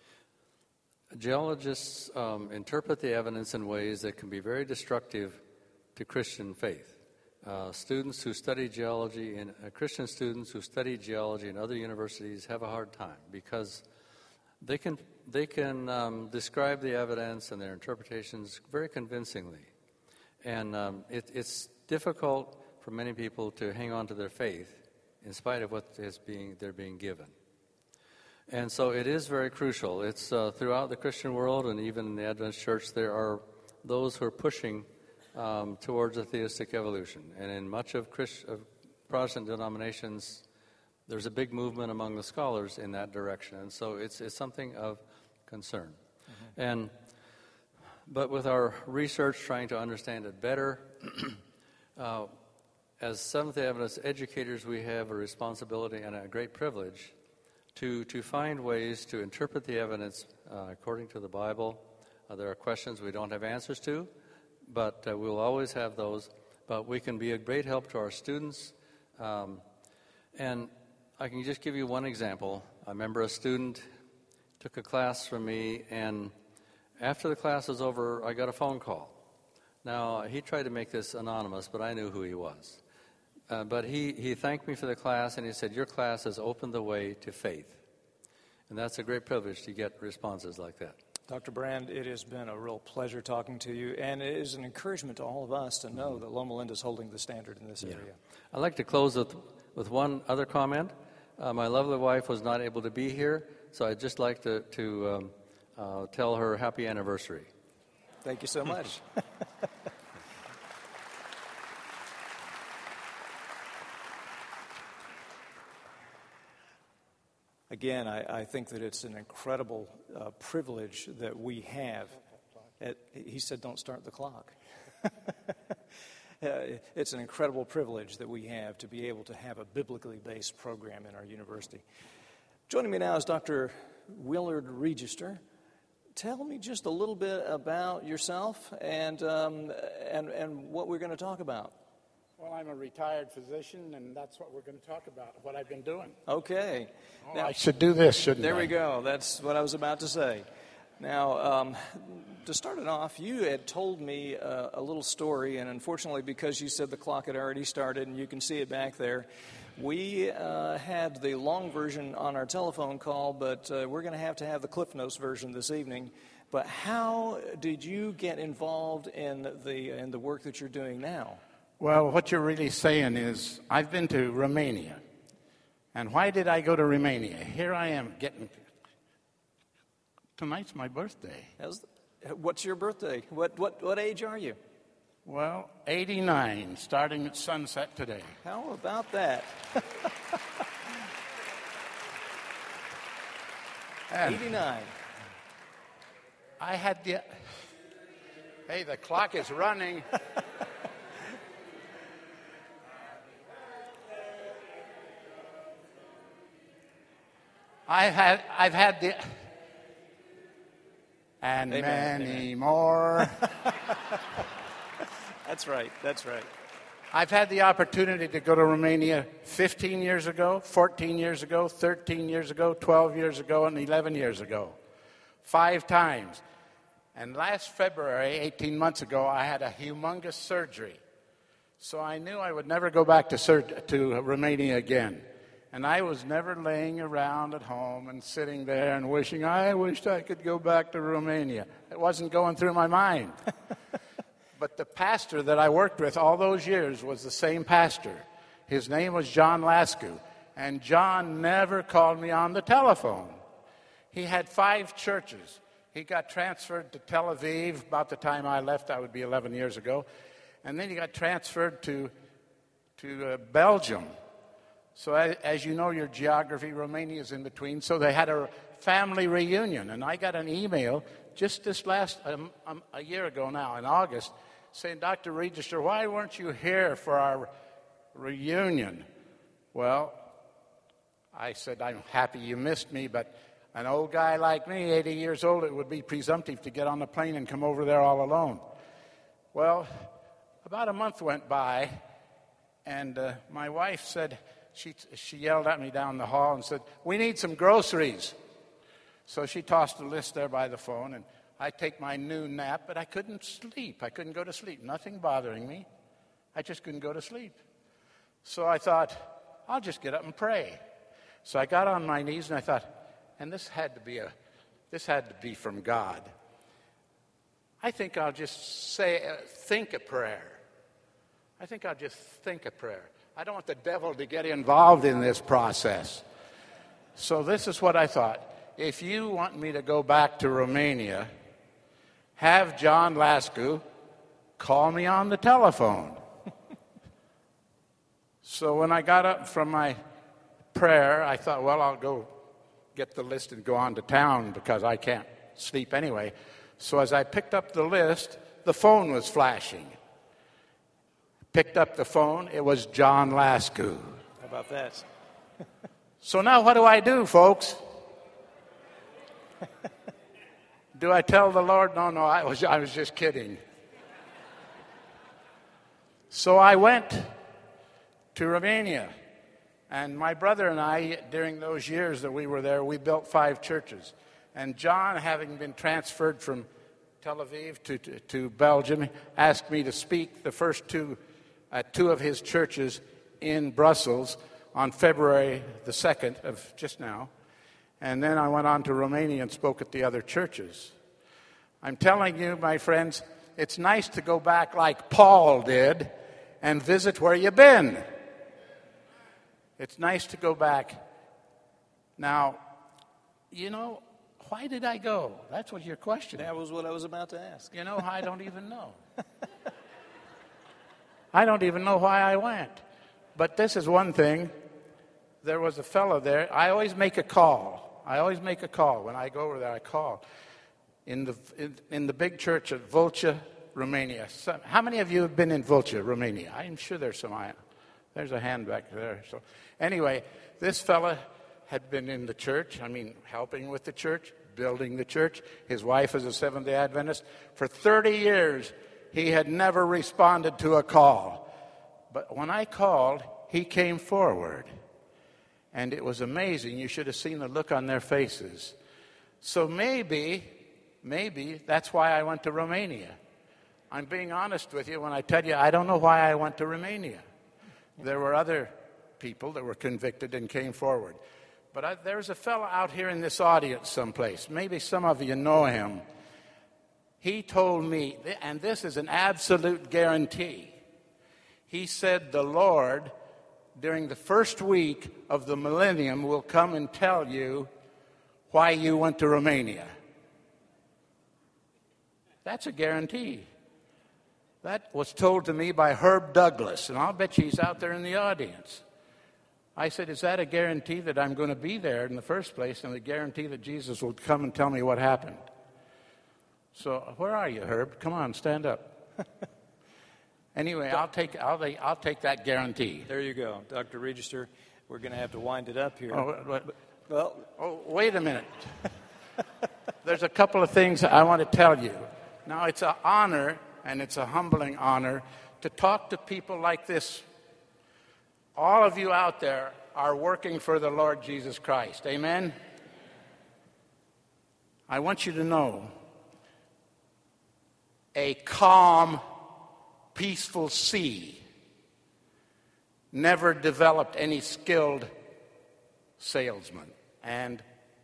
Geologists um, interpret the evidence in ways that can be very destructive to Christian faith. Uh, students who study geology, and uh, Christian students who study geology in other universities have a hard time because they can they can um, describe the evidence and their interpretations very convincingly, and um, it, it's difficult for many people to hang on to their faith in spite of what is being they're being given. And so it is very crucial. It's uh, throughout the Christian world, and even in the Adventist Church, there are those who are pushing Um, towards a theistic evolution. And in much of, Christ, of Protestant denominations, there's a big movement among the scholars in that direction. And so it's, it's something of concern. Mm-hmm. And but with our research trying to understand it better, uh, as Seventh-day Adventist educators, we have a responsibility and a great privilege to, to find ways to interpret the evidence uh, according to the Bible. Uh, there are questions we don't have answers to, but uh, we'll always have those. But we can be a great help to our students. Um, and I can just give you one example. I remember a student took a class from me, and after the class was over, I got a phone call. Now, he tried to make this anonymous, but I knew who he was. Uh, but he, he thanked me for the class, and he said, "Your class has opened the way to faith." And that's a great privilege to get responses like that. Doctor Brand, it has been a real pleasure talking to you, and it is an encouragement to all of us to know that Loma Linda is holding the standard in this Yeah. area. I'd like to close with, with one other comment. Uh, my lovely wife was not able to be here, so I'd just like to, to um, uh, tell her happy anniversary. Thank you so much. Again, I, I think that it's an incredible uh, privilege that we have. At, he said, "Don't start the clock." uh, it's an incredible privilege that we have to be able to have a biblically based program in our university. Joining me now is Doctor Willard Register. Tell me just a little bit about yourself and um, and and what we're going to talk about. Well, I'm a retired physician, and that's what we're going to talk about, what I've been doing. Okay. Oh, now, I should do this, shouldn't there I? There we go. That's what I was about to say. Now, um, to start it off, you had told me uh, a little story, and unfortunately, because you said the clock had already started, and you can see it back there, we uh, had the long version on our telephone call, but uh, we're going to have to have the Cliff Notes version this evening. But how did you get involved in the in the work that you're doing now? Well, what you're really saying is, I've been to Romania. And why did I go to Romania? Here I am getting... Tonight's my birthday. How's the, what's your birthday? What, what, what age are you? Well, eighty-nine, starting at sunset today. How about that? eighty-nine. I had the... Hey, the clock is running. I've had, I've had the, and Amen. many Amen. more. That's right, that's right. I've had the opportunity to go to Romania fifteen years ago, fourteen years ago, thirteen years ago, twelve years ago, and eleven years ago. Five times. And last February, eighteen months ago, I had a humongous surgery. So I knew I would never go back to, sur- to Romania again. And I was never laying around at home and sitting there and wishing, I wished I could go back to Romania. It wasn't going through my mind. But the pastor that I worked with all those years was the same pastor. His name was John Lascu. And John never called me on the telephone. He had five churches. He got transferred to Tel Aviv about the time I left. That would be eleven years ago. And then he got transferred to, to uh, Belgium. So as you know, your geography, Romania is in between. So they had a family reunion. And I got an email just this last, um, um, a year ago now, in August, saying, Doctor Register, why weren't you here for our reunion? Well, I said, I'm happy you missed me, but an old guy like me, eighty years old, it would be presumptive to get on the plane and come over there all alone. Well, about a month went by, and uh, my wife said, she, she yelled at me down the hall and said, we need some groceries. So she tossed a list there by the phone, and I take my noon nap, but I couldn't sleep. I couldn't go to sleep. Nothing bothering me. I just couldn't go to sleep. So I thought, I'll just get up and pray. So I got on my knees, and I thought, and this had to be a, this had to be from God. I think I'll just say, uh, think a prayer. I think I'll just think a prayer. I don't want the devil to get involved in this process. So this is what I thought. If you want me to go back to Romania, have John Lascu call me on the telephone. So when I got up from my prayer, I thought, well, I'll go get the list and go on to town because I can't sleep anyway. So as I picked up the list, the phone was flashing. Picked up the phone, it was John Lascu. How about that? So now what do I do, folks? Do I tell the Lord? No, no, I was, I was just kidding. So I went to Romania. And my brother and I, during those years that we were there, we built five churches. And John, having been transferred from Tel Aviv to, to, to Belgium, asked me to speak the first two at two of his churches in Brussels on February the second of just now. And then I went on to Romania and spoke at the other churches. I'm telling you, my friends, it's nice to go back like Paul did and visit where you've been. It's nice to go back. Now, you know, why did I go? That's what your question is. That was what I was about to ask. You know, I don't even know. I don't even know why I went. But this is one thing. There was a fellow there. I always make a call. I always make a call. When I go over there, I call. In the, in, in the big church at Vlcea, Romania. So, how many of you have been in Vlcea, Romania? I'm sure there's some. There's a hand back there. So anyway, this fella had been in the church, I mean, helping with the church, building the church. His wife is a Seventh-day Adventist. For thirty years, he had never responded to a call. But when I called, he came forward. And it was amazing. You should have seen the look on their faces. So maybe, maybe that's why I went to Romania. I'm being honest with you when I tell you I don't know why I went to Romania. There were other people that were convicted and came forward. But I, there's a fellow out here in this audience someplace. Maybe some of you know him. He told me, and this is an absolute guarantee. He said the Lord, during the first week of the millennium, will come and tell you why you went to Romania. That's a guarantee. That was told to me by Herb Douglas, and I'll bet you he's out there in the audience. I said, is that a guarantee that I'm going to be there in the first place, and a guarantee that Jesus will come and tell me what happened? So where are you, Herb? Come on, stand up. Anyway, I'll take, I'll, I'll take that guarantee. There you go. Doctor Register, we're going to have to wind it up here. Oh, but, well, oh, wait a minute. There's a couple of things I want to tell you. Now, it's an honor, and it's a humbling honor, to talk to people like this. All of you out there are working for the Lord Jesus Christ. Amen? I want you to know a calm, peaceful sea never developed any skilled salesmen and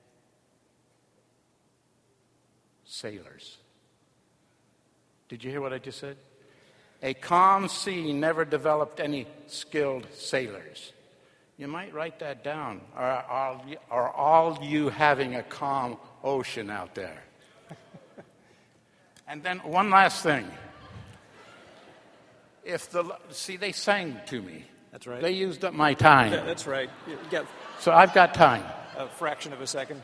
sailors. Did you hear what I just said? A calm sea never developed any skilled sailors. You might write that down. Or are, are all you having a calm ocean out there? And then one last thing. If the see, they sang to me. That's right. They used up my time. Yeah, that's right. You got so I've got time. A fraction of a second.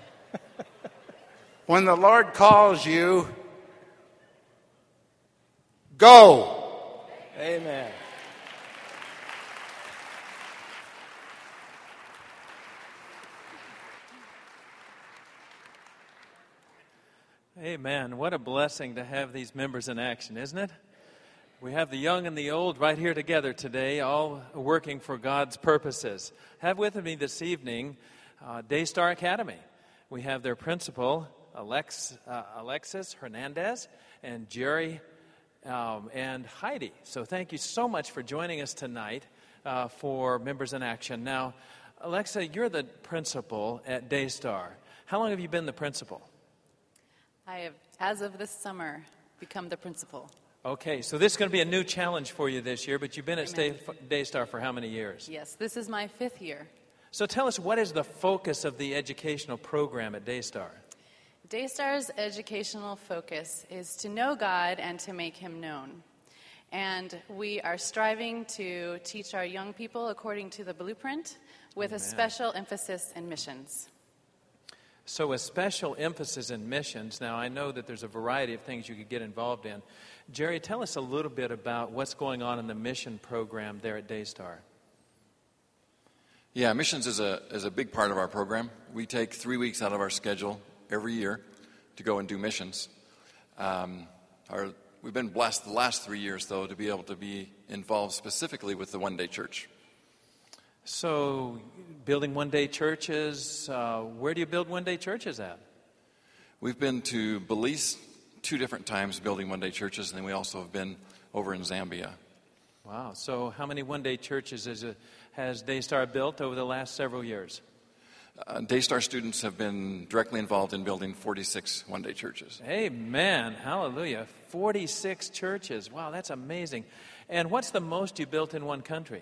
When the Lord calls you, go. Amen. Amen. What a blessing to have these members in action, isn't it? We have the young and the old right here together today, all working for God's purposes. Have with me this evening uh, Daystar Academy. We have their principal, Alex, uh, Alexis Hernandez, and Jerry um, and Heidi. So thank you so much for joining us tonight uh, for Members in Action. Now, Alexa, you're the principal at Daystar. How long have you been the principal? I have, as of this summer, become the principal. Okay, so this is going to be a new challenge for you this year, but you've been at Stay, Daystar for how many years? Yes, this is my fifth year. So tell us, what is the focus of the educational program at Daystar? Daystar's educational focus is to know God and to make Him known. And we are striving to teach our young people according to the blueprint with Amen. a special emphasis in missions. So a special emphasis in missions. Now, I know that there's a variety of things you could get involved in. Jerry, tell us a little bit about what's going on in the mission program there at Daystar. Yeah, missions is a is a big part of our program. We take three weeks out of our schedule every year to go and do missions. Um, our, we've been blessed the last three years, though, to be able to be involved specifically with the One Day Church. So, building one-day churches, uh, where do you build one-day churches at? We've been to Belize two different times building one-day churches, and then we also have been over in Zambia. Wow. So how many one-day churches is it, has Daystar built over the last several years? Uh, Daystar students have been directly involved in building forty-six one-day churches. Amen. Hallelujah. forty-six churches. Wow, that's amazing. And what's the most you built in one country?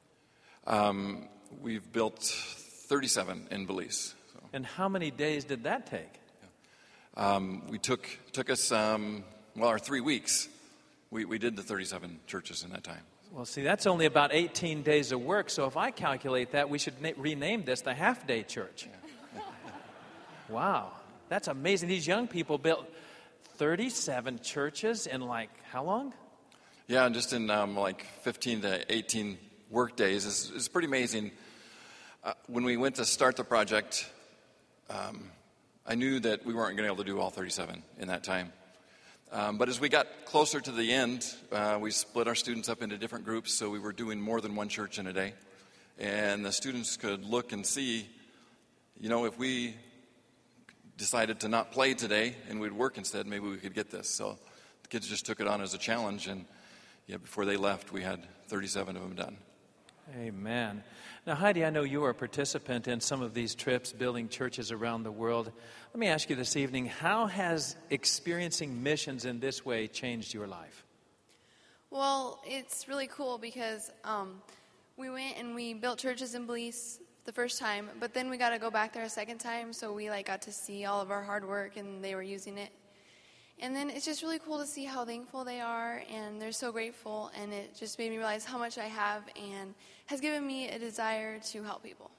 Um, we've built thirty-seven in Belize. So. And how many days did that take? Um, we took took us um, well our three weeks. We we did the thirty-seven churches in that time. Well, see, that's only about eighteen days of work. So if I calculate that, we should na- rename this the half-day church. Yeah. Wow, that's amazing. These young people built thirty-seven churches in like how long? Yeah, just in um, like fifteen to eighteen work days. It's, it's pretty amazing. Uh, when we went to start the project, um, I knew that we weren't going to be able to do all thirty-seven in that time. Um, but as we got closer to the end, uh, we split our students up into different groups, so we were doing more than one church in a day. And the students could look and see, you know, if we decided to not play today and we'd work instead, maybe we could get this. So the kids just took it on as a challenge, and yeah, before they left, we had thirty-seven of them done. Amen. Now, Heidi, I know you are a participant in some of these trips, building churches around the world. Let me ask you this evening, how has experiencing missions in this way changed your life? Well, it's really cool because um, we went and we built churches in Belize the first time, but then we got to go back there a second time, so we like got to see all of our hard work, and they were using it. And then it's just really cool to see how thankful they are, and they're so grateful, and it just made me realize how much I have and has given me a desire to help people.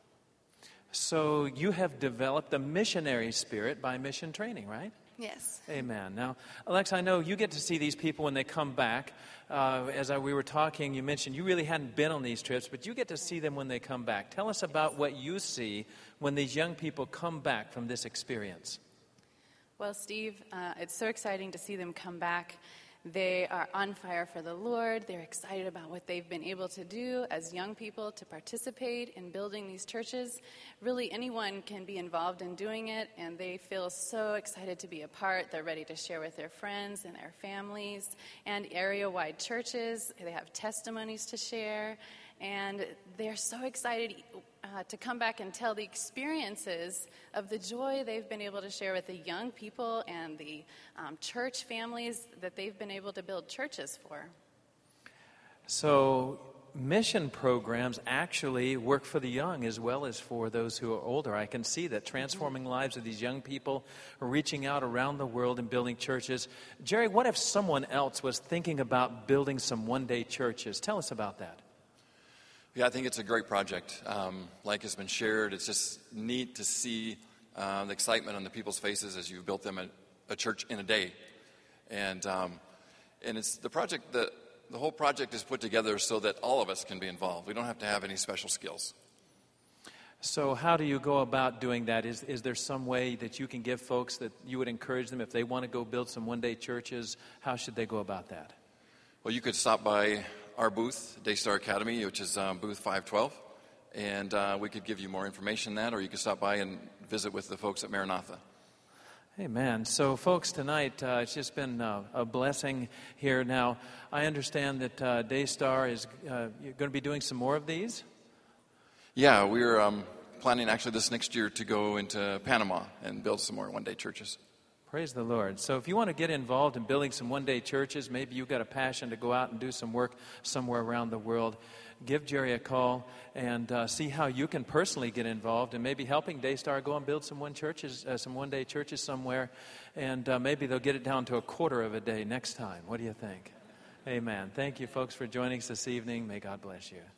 So you have developed a missionary spirit by mission training, right? Yes. Amen. Now, Alex, I know you get to see these people when they come back. Uh, as I, we were talking, you mentioned you really hadn't been on these trips, but you get to see them when they come back. Tell us about what you see when these young people come back from this experience. Well, Steve, uh, it's so exciting to see them come back. They are on fire for the Lord. They're excited about what they've been able to do as young people to participate in building these churches. Really, anyone can be involved in doing it, and they feel so excited to be a part. They're ready to share with their friends and their families and area-wide churches. They have testimonies to share, and they're so excited uh, to come back and tell the experiences of the joy they've been able to share with the young people and the um, church families that they've been able to build churches for. So mission programs actually work for the young as well as for those who are older. I can see that transforming lives of these young people, reaching out around the world and building churches. Jerry, what if someone else was thinking about building some one-day churches? Tell us about that. Yeah, I think it's a great project. Um, like has been shared, it's just neat to see uh, the excitement on the people's faces as you've built them a, a church in a day. And um, and it's the project that the whole project is put together so that all of us can be involved. We don't have to have any special skills. So how do you go about doing that? Is, is there some way that you can give folks that you would encourage them if they want to go build some one-day churches? How should they go about that? Well, you could stop by our booth, Daystar Academy, which is um, booth five twelve, and uh, we could give you more information on that, or you could stop by and visit with the folks at Maranatha. Amen. So, folks, tonight uh, it's just been uh, a blessing here. Now, I understand that uh, Daystar is uh, you're going to be doing some more of these? Yeah, we're um, planning actually this next year to go into Panama and build some more one-day churches. Praise the Lord. So if you want to get involved in building some one-day churches, maybe you've got a passion to go out and do some work somewhere around the world, give Jerry a call and uh, see how you can personally get involved and maybe helping Daystar go and build some one churches, uh, some one-day churches somewhere, and uh, maybe they'll get it down to a quarter of a day next time. What do you think? Amen. Thank you, folks, for joining us this evening. May God bless you.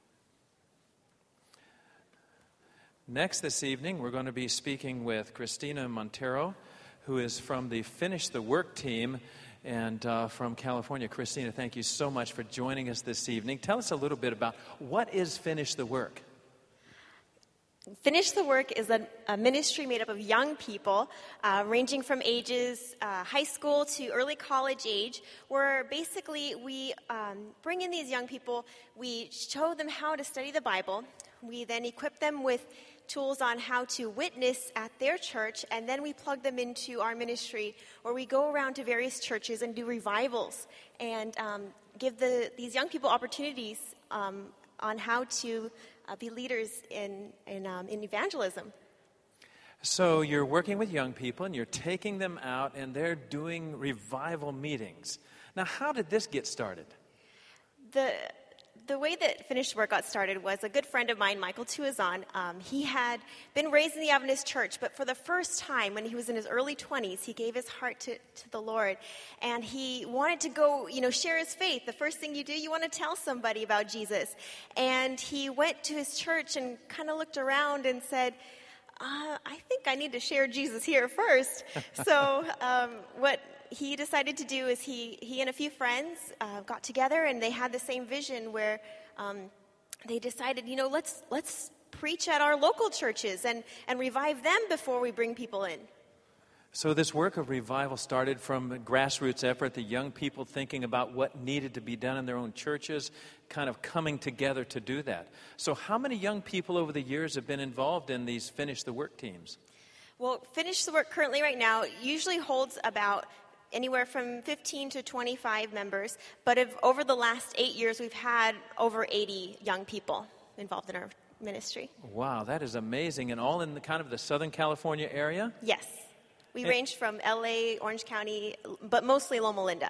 Next this evening, we're going to be speaking with Christina Montero, who is from the Finish the Work team and uh, from California. Christina, thank you so much for joining us this evening. Tell us a little bit about what is Finish the Work? Finish the Work is a, a ministry made up of young people, uh, ranging from ages uh, high school to early college age, where basically we um, bring in these young people, we show them how to study the Bible, we then equip them with tools on how to witness at their church, and then we plug them into our ministry where we go around to various churches and do revivals and um, give the, these young people opportunities um, on how to uh, be leaders in, in, um, in evangelism. So you're working with young people and you're taking them out and they're doing revival meetings. Now, how did this get started? The The way that Finish the Work got started was a good friend of mine, Michael Tuazon. Um, he had been raised in the Adventist church, but for the first time, when he was in his early twenties, he gave his heart to, to the Lord. And he wanted to go, you know, share his faith. The first thing you do, you want to tell somebody about Jesus. And he went to his church and kind of looked around and said, uh, I think I need to share Jesus here first. So um, what he decided to do is he, he and a few friends uh, got together and they had the same vision where um, they decided, you know, let's let's preach at our local churches and, and revive them before we bring people in. So this work of revival started from a grassroots effort, the young people thinking about what needed to be done in their own churches, kind of coming together to do that. So how many young people over the years have been involved in these Finish the Work teams? Well, Finish the Work currently right now usually holds about anywhere from fifteen to twenty-five members, but if, over the last eight years, we've had over eighty young people involved in our ministry. Wow, that is amazing. And all in the kind of the Southern California area? Yes. We And- range from L A, Orange County, but mostly Loma Linda.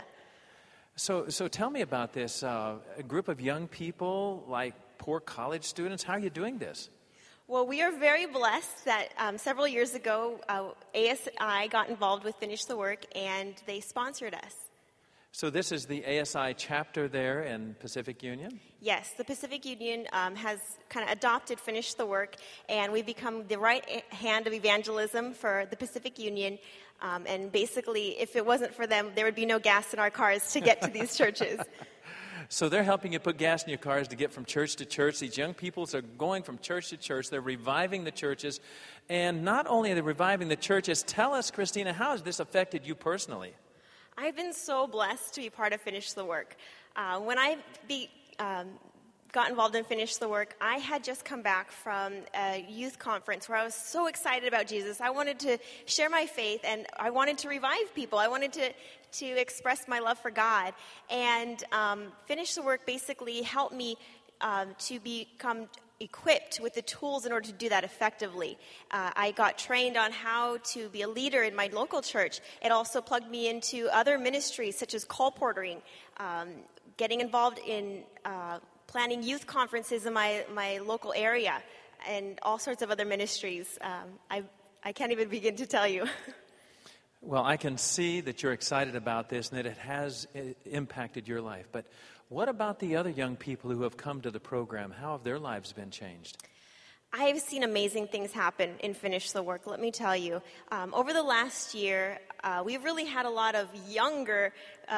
So, so tell me about this. Uh, a group of young people, like poor college students, how are you doing this? Well, we are very blessed that um, several years ago, uh, A S I got involved with Finish the Work, and they sponsored us. So this is the A S I chapter there in Pacific Union? Yes, the Pacific Union um, has kind of adopted Finish the Work, and we've become the right hand of evangelism for the Pacific Union. Um, and basically, if it wasn't for them, there would be no gas in our cars to get to these churches. So they're helping you put gas in your cars to get from church to church. These young people are going from church to church. They're reviving the churches. And not only are they reviving the churches, tell us, Christina, how has this affected you personally? I've been so blessed to be part of Finish the Work. Uh, when I be, um, got involved in Finish the Work, I had just come back from a youth conference where I was so excited about Jesus. I wanted to share my faith, and I wanted to revive people. I wanted to, to express my love for God. And um, Finish the Work basically helped me um, to become equipped with the tools in order to do that effectively. Uh, I got trained on how to be a leader in my local church. It also plugged me into other ministries such as colportering, um, getting involved in uh, planning youth conferences in my, my local area, and all sorts of other ministries. Um, I, I can't even begin to tell you. Well, I can see that you're excited about this and that it has uh, impacted your life. But what about the other young people who have come to the program? How have their lives been changed? I've seen amazing things happen in Finish the Work, let me tell you. Um, over the last year, uh, we've really had a lot of younger um,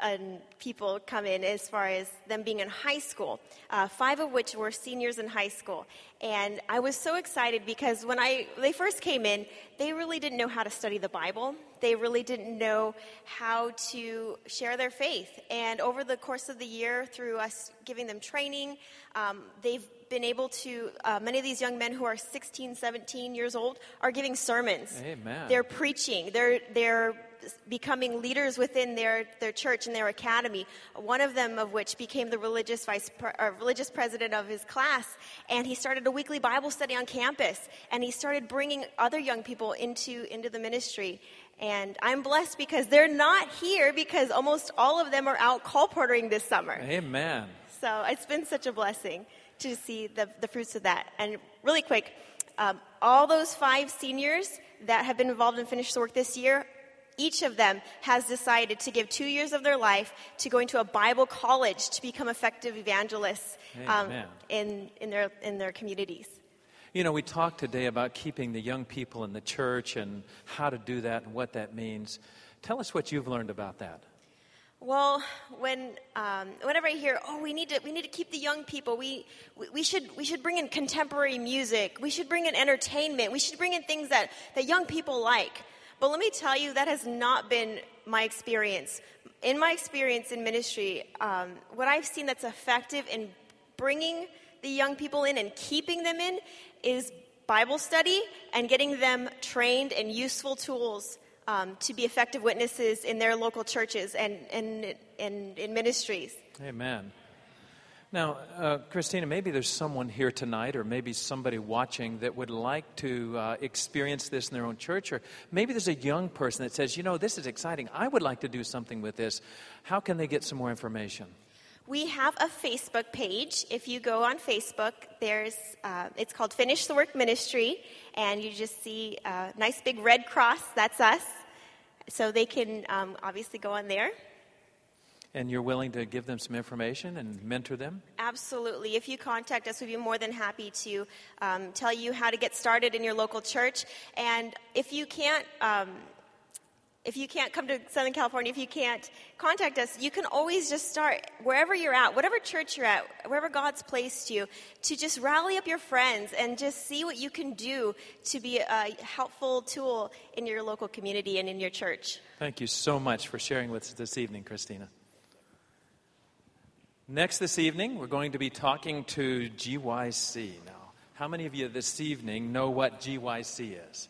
um, people come in as far as them being in high school, uh, five of which were seniors in high school. And I was so excited because when I they first came in, they really didn't know how to study the Bible. They really didn't know how to share their faith. And over the course of the year, through us giving them training, um, they've been able to, uh, many of these young men who are sixteen, seventeen years old are giving sermons. Amen. They're preaching. They're, they're becoming leaders within their, their church and their academy. One of them of which became the religious vice pre- or religious president of his class, and he started a weekly Bible study on campus, and he started bringing other young people into, into the ministry. And I'm blessed because they're not here because almost all of them are out colporteuring this summer. Amen. So it's been such a blessing to see the, the fruits of that. And really quick, um, all those five seniors that have been involved in Finish the Work this year, each of them has decided to give two years of their life to going to a Bible college to become effective evangelists um, in, in, their, in their communities. You know, we talked today about keeping the young people in the church and how to do that and what that means. Tell us what you've learned about that. Well, when um, whenever I hear, oh, we need to we need to keep the young people, we, we we should we should bring in contemporary music, we should bring in entertainment, we should bring in things that, that young people like. But let me tell you, that has not been my experience. In my experience in ministry, um, what I've seen that's effective in bringing the young people in and keeping them in is Bible study and getting them trained in useful tools um, to be effective witnesses in their local churches and in and, in ministries. Amen. Now, uh, Christina, maybe there's someone here tonight or maybe somebody watching that would like to uh, experience this in their own church, or maybe there's a young person that says, you know, this is exciting. I would like to do something with this. How can they get some more information? We have a Facebook page. If you go on Facebook, there's uh, it's called Finish the Work Ministry, and you just see a nice big red cross. That's us. So they can um, obviously go on there. And you're willing to give them some information and mentor them? Absolutely. If you contact us, we'd be more than happy to um, tell you how to get started in your local church. And if you can't, um, if you can't come to Southern California, if you can't contact us, you can always just start wherever you're at, whatever church you're at, wherever God's placed you, to just rally up your friends and just see what you can do to be a helpful tool in your local community and in your church. Thank you so much for sharing with us this evening, Christina. Next this evening, we're going to be talking to G Y C. Now, how many of you this evening know what G Y C is?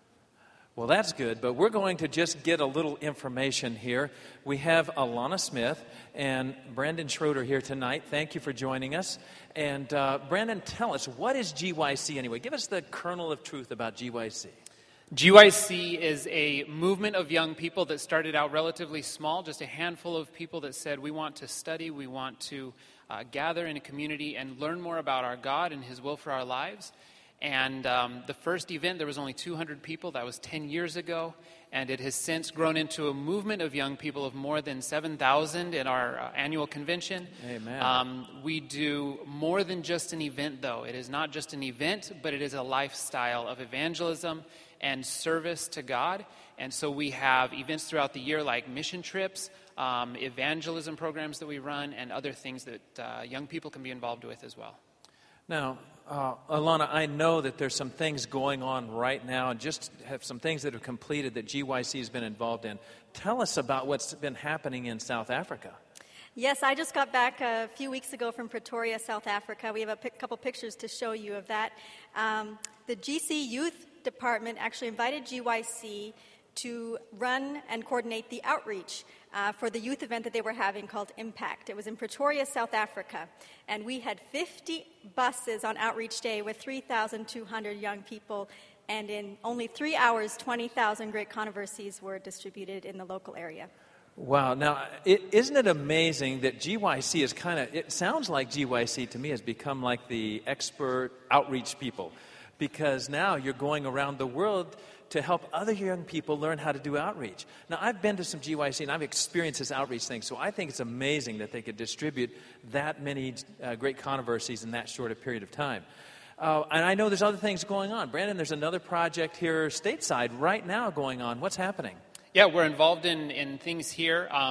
Well, that's good, but we're going to just get a little information here. We have Alana Smith and Brandon Schroeder here tonight. Thank you for joining us. And uh, Brandon, tell us, what is G Y C anyway? Give us the kernel of truth about G Y C. G Y C is a movement of young people that started out relatively small, just a handful of people that said, we want to study, we want to uh, gather in a community and learn more about our God and His will for our lives. And um, the first event, there was only two hundred people. That was ten years ago. And it has since grown into a movement of young people of more than seven thousand in our uh, annual convention. Amen. Um, we do more than just an event, though. It is not just an event, but it is a lifestyle of evangelism and service to God. And so we have events throughout the year like mission trips, um, evangelism programs that we run, and other things that uh, young people can be involved with as well. Now, uh, Alana, I know that there's some things going on right now, and just have some things that have completed that G Y C has been involved in. Tell us about what's been happening in South Africa. Yes, I just got back a few weeks ago from Pretoria, South Africa. We have a p- couple pictures to show you of that. Um, the G C Youth Department actually invited G Y C to run and coordinate the outreach uh, for the youth event that they were having called Impact. It was in Pretoria, South Africa, and we had fifty buses on Outreach Day with three thousand two hundred young people, and in only three hours, twenty thousand great controversies were distributed in the local area. Wow. Now, it, isn't it amazing that G Y C is kind of, it sounds like G Y C to me has become like the expert outreach people, because now you're going around the world to help other young people learn how to do outreach. Now, I've been to some G Y C, and I've experienced this outreach thing, so I think it's amazing that they could distribute that many uh, great controversies in that short a period of time. Uh, and I know there's other things going on. Brandon, there's another project here stateside right now going on. What's happening? Yeah, we're involved in, in things here. Um,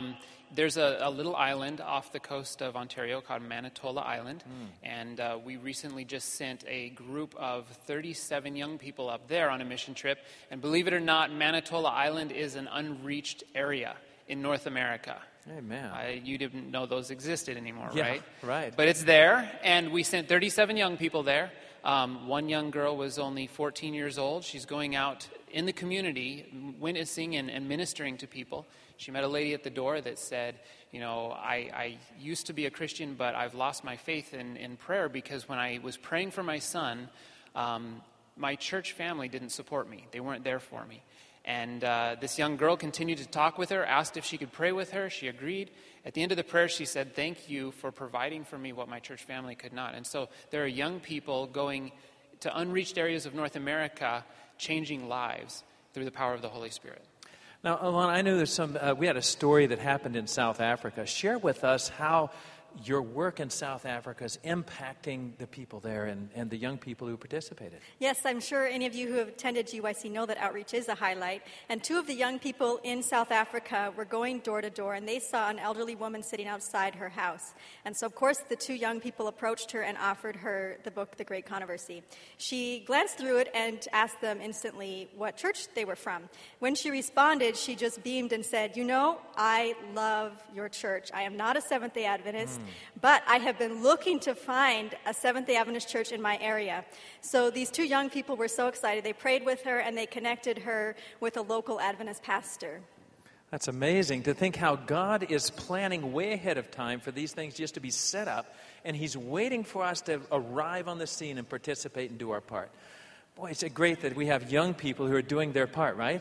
there's a, a little island off the coast of Ontario called Manitola Island, Mm. and uh, we recently just sent a group of thirty-seven young people up there on a mission trip. And believe it or not, Manitola Island is an unreached area in North America. Amen. I, you didn't know those existed anymore, Yeah, right? right. But it's there, and we sent thirty-seven young people there. Um, one young girl was only fourteen years old. She's going out in the community, witnessing and, and ministering to people. She met a lady at the door that said, you know, I, I used to be a Christian, but I've lost my faith in, in prayer because when I was praying for my son, um, my church family didn't support me. They weren't there for me. And uh, this young girl continued to talk with her, asked if she could pray with her. She agreed. At the end of the prayer, she said, thank you for providing for me what my church family could not. And so there are young people going to unreached areas of North America, changing lives through the power of the Holy Spirit. Now, Alana, I know there's some, uh, we had a story that happened in South Africa. Share with us how your work in South Africa is impacting the people there and, and the young people who participated. Yes, I'm sure any of you who have attended G Y C know that outreach is a highlight. And two of the young people in South Africa were going door to door, and they saw an elderly woman sitting outside her house. And so, of course, the two young people approached her and offered her the book, The Great Controversy. She glanced through it and asked them instantly what church they were from. When she responded, she just beamed and said, you know, I love your church. I am not a Seventh-day Adventist. Mm. But I have been looking to find a Seventh-day Adventist church in my area. So these two young people were so excited. They prayed with her, and they connected her with a local Adventist pastor. That's amazing to think how God is planning way ahead of time for these things just to be set up, and He's waiting for us to arrive on the scene and participate and do our part. Boy, it's great that we have young people who are doing their part, right?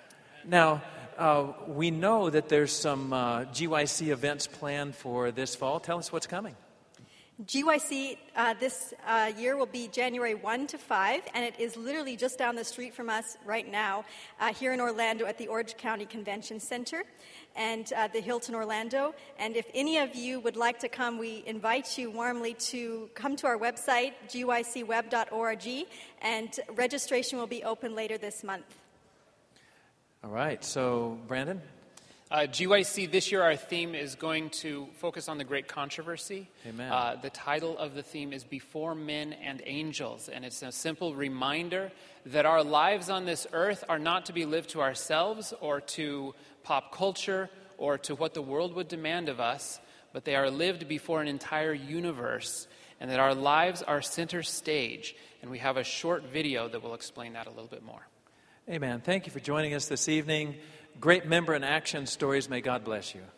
Now, Uh, we know that there's some uh, G Y C events planned for this fall. Tell us what's coming. G Y C uh, this uh, year will be January first to fifth, and it is literally just down the street from us right now uh, here in Orlando at the Orange County Convention Center and uh, the Hilton Orlando. And if any of you would like to come, we invite you warmly to come to our website, G Y C web dot org, and registration will be open later this month. All right. So, Brandon? Uh, G Y C, this year our theme is going to focus on the Great Controversy. Amen. Uh, the title of the theme is Before Men and Angels, and it's a simple reminder that our lives on this earth are not to be lived to ourselves or to pop culture or to what the world would demand of us, but they are lived before an entire universe, and that our lives are center stage. And we have a short video that will explain that a little bit more. Amen. Thank you for joining us this evening. Great member and action stories. May God bless you.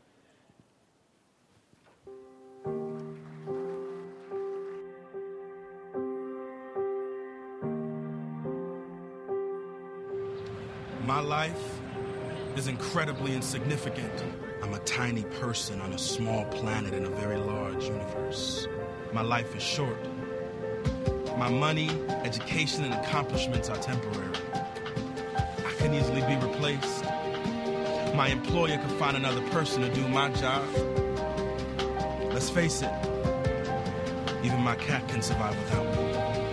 My life is incredibly insignificant. I'm a tiny person on a small planet in a very large universe. My life is short. My money, education, and accomplishments are temporary. I can easily be replaced. My employer could find another person to do my job. Let's face it, even my cat can survive without me.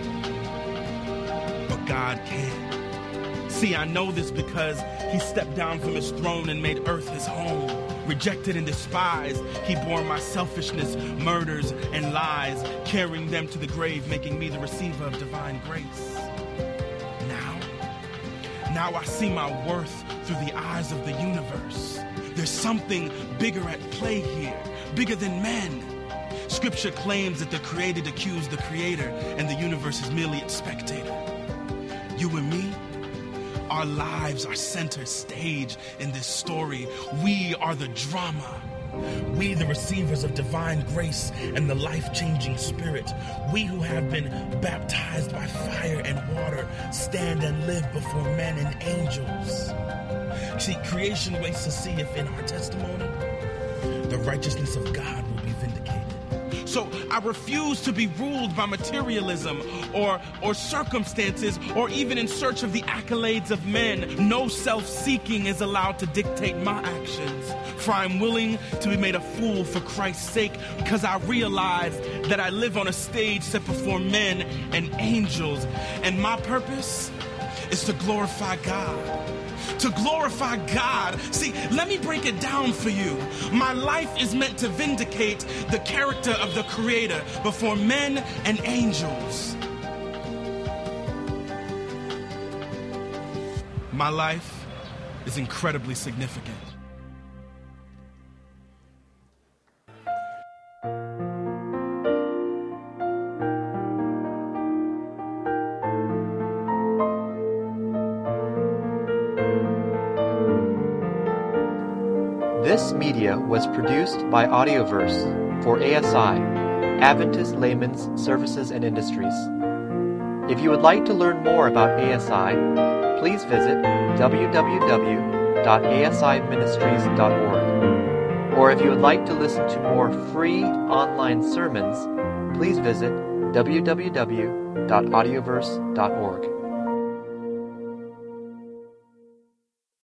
But God can. See, I know this because He stepped down from His throne and made earth His home. Rejected and despised, He bore my selfishness, murders, and lies, carrying them to the grave, making me the receiver of divine grace. Now, now I see my worth through the eyes of the universe. There's something bigger at play here, bigger than men. Scripture claims that the created accuse the creator, and the universe is merely its spectator. You and me, our lives are center stage in this story. We are the drama. We, the receivers of divine grace and the life-changing Spirit. We who have been baptized by fire and water stand and live before men and angels. See, creation waits to see if in our testimony the righteousness of God will be vindicated. So I refuse to be ruled by materialism or, or circumstances or even in search of the accolades of men. No self-seeking is allowed to dictate my actions, for I'm willing to be made a fool for Christ's sake, because I realize that I live on a stage set before men and angels, and my purpose is to glorify God. to glorify God. See, let me break it down for you. My life is meant to vindicate the character of the Creator before men and angels. My life is incredibly significant. This media was produced by Audioverse for A S I, Adventist Layman's Services and Industries. If you would like to learn more about A S I, please visit w w w dot a s i ministries dot org. Or if you would like to listen to more free online sermons, please visit w w w dot audioverse dot org.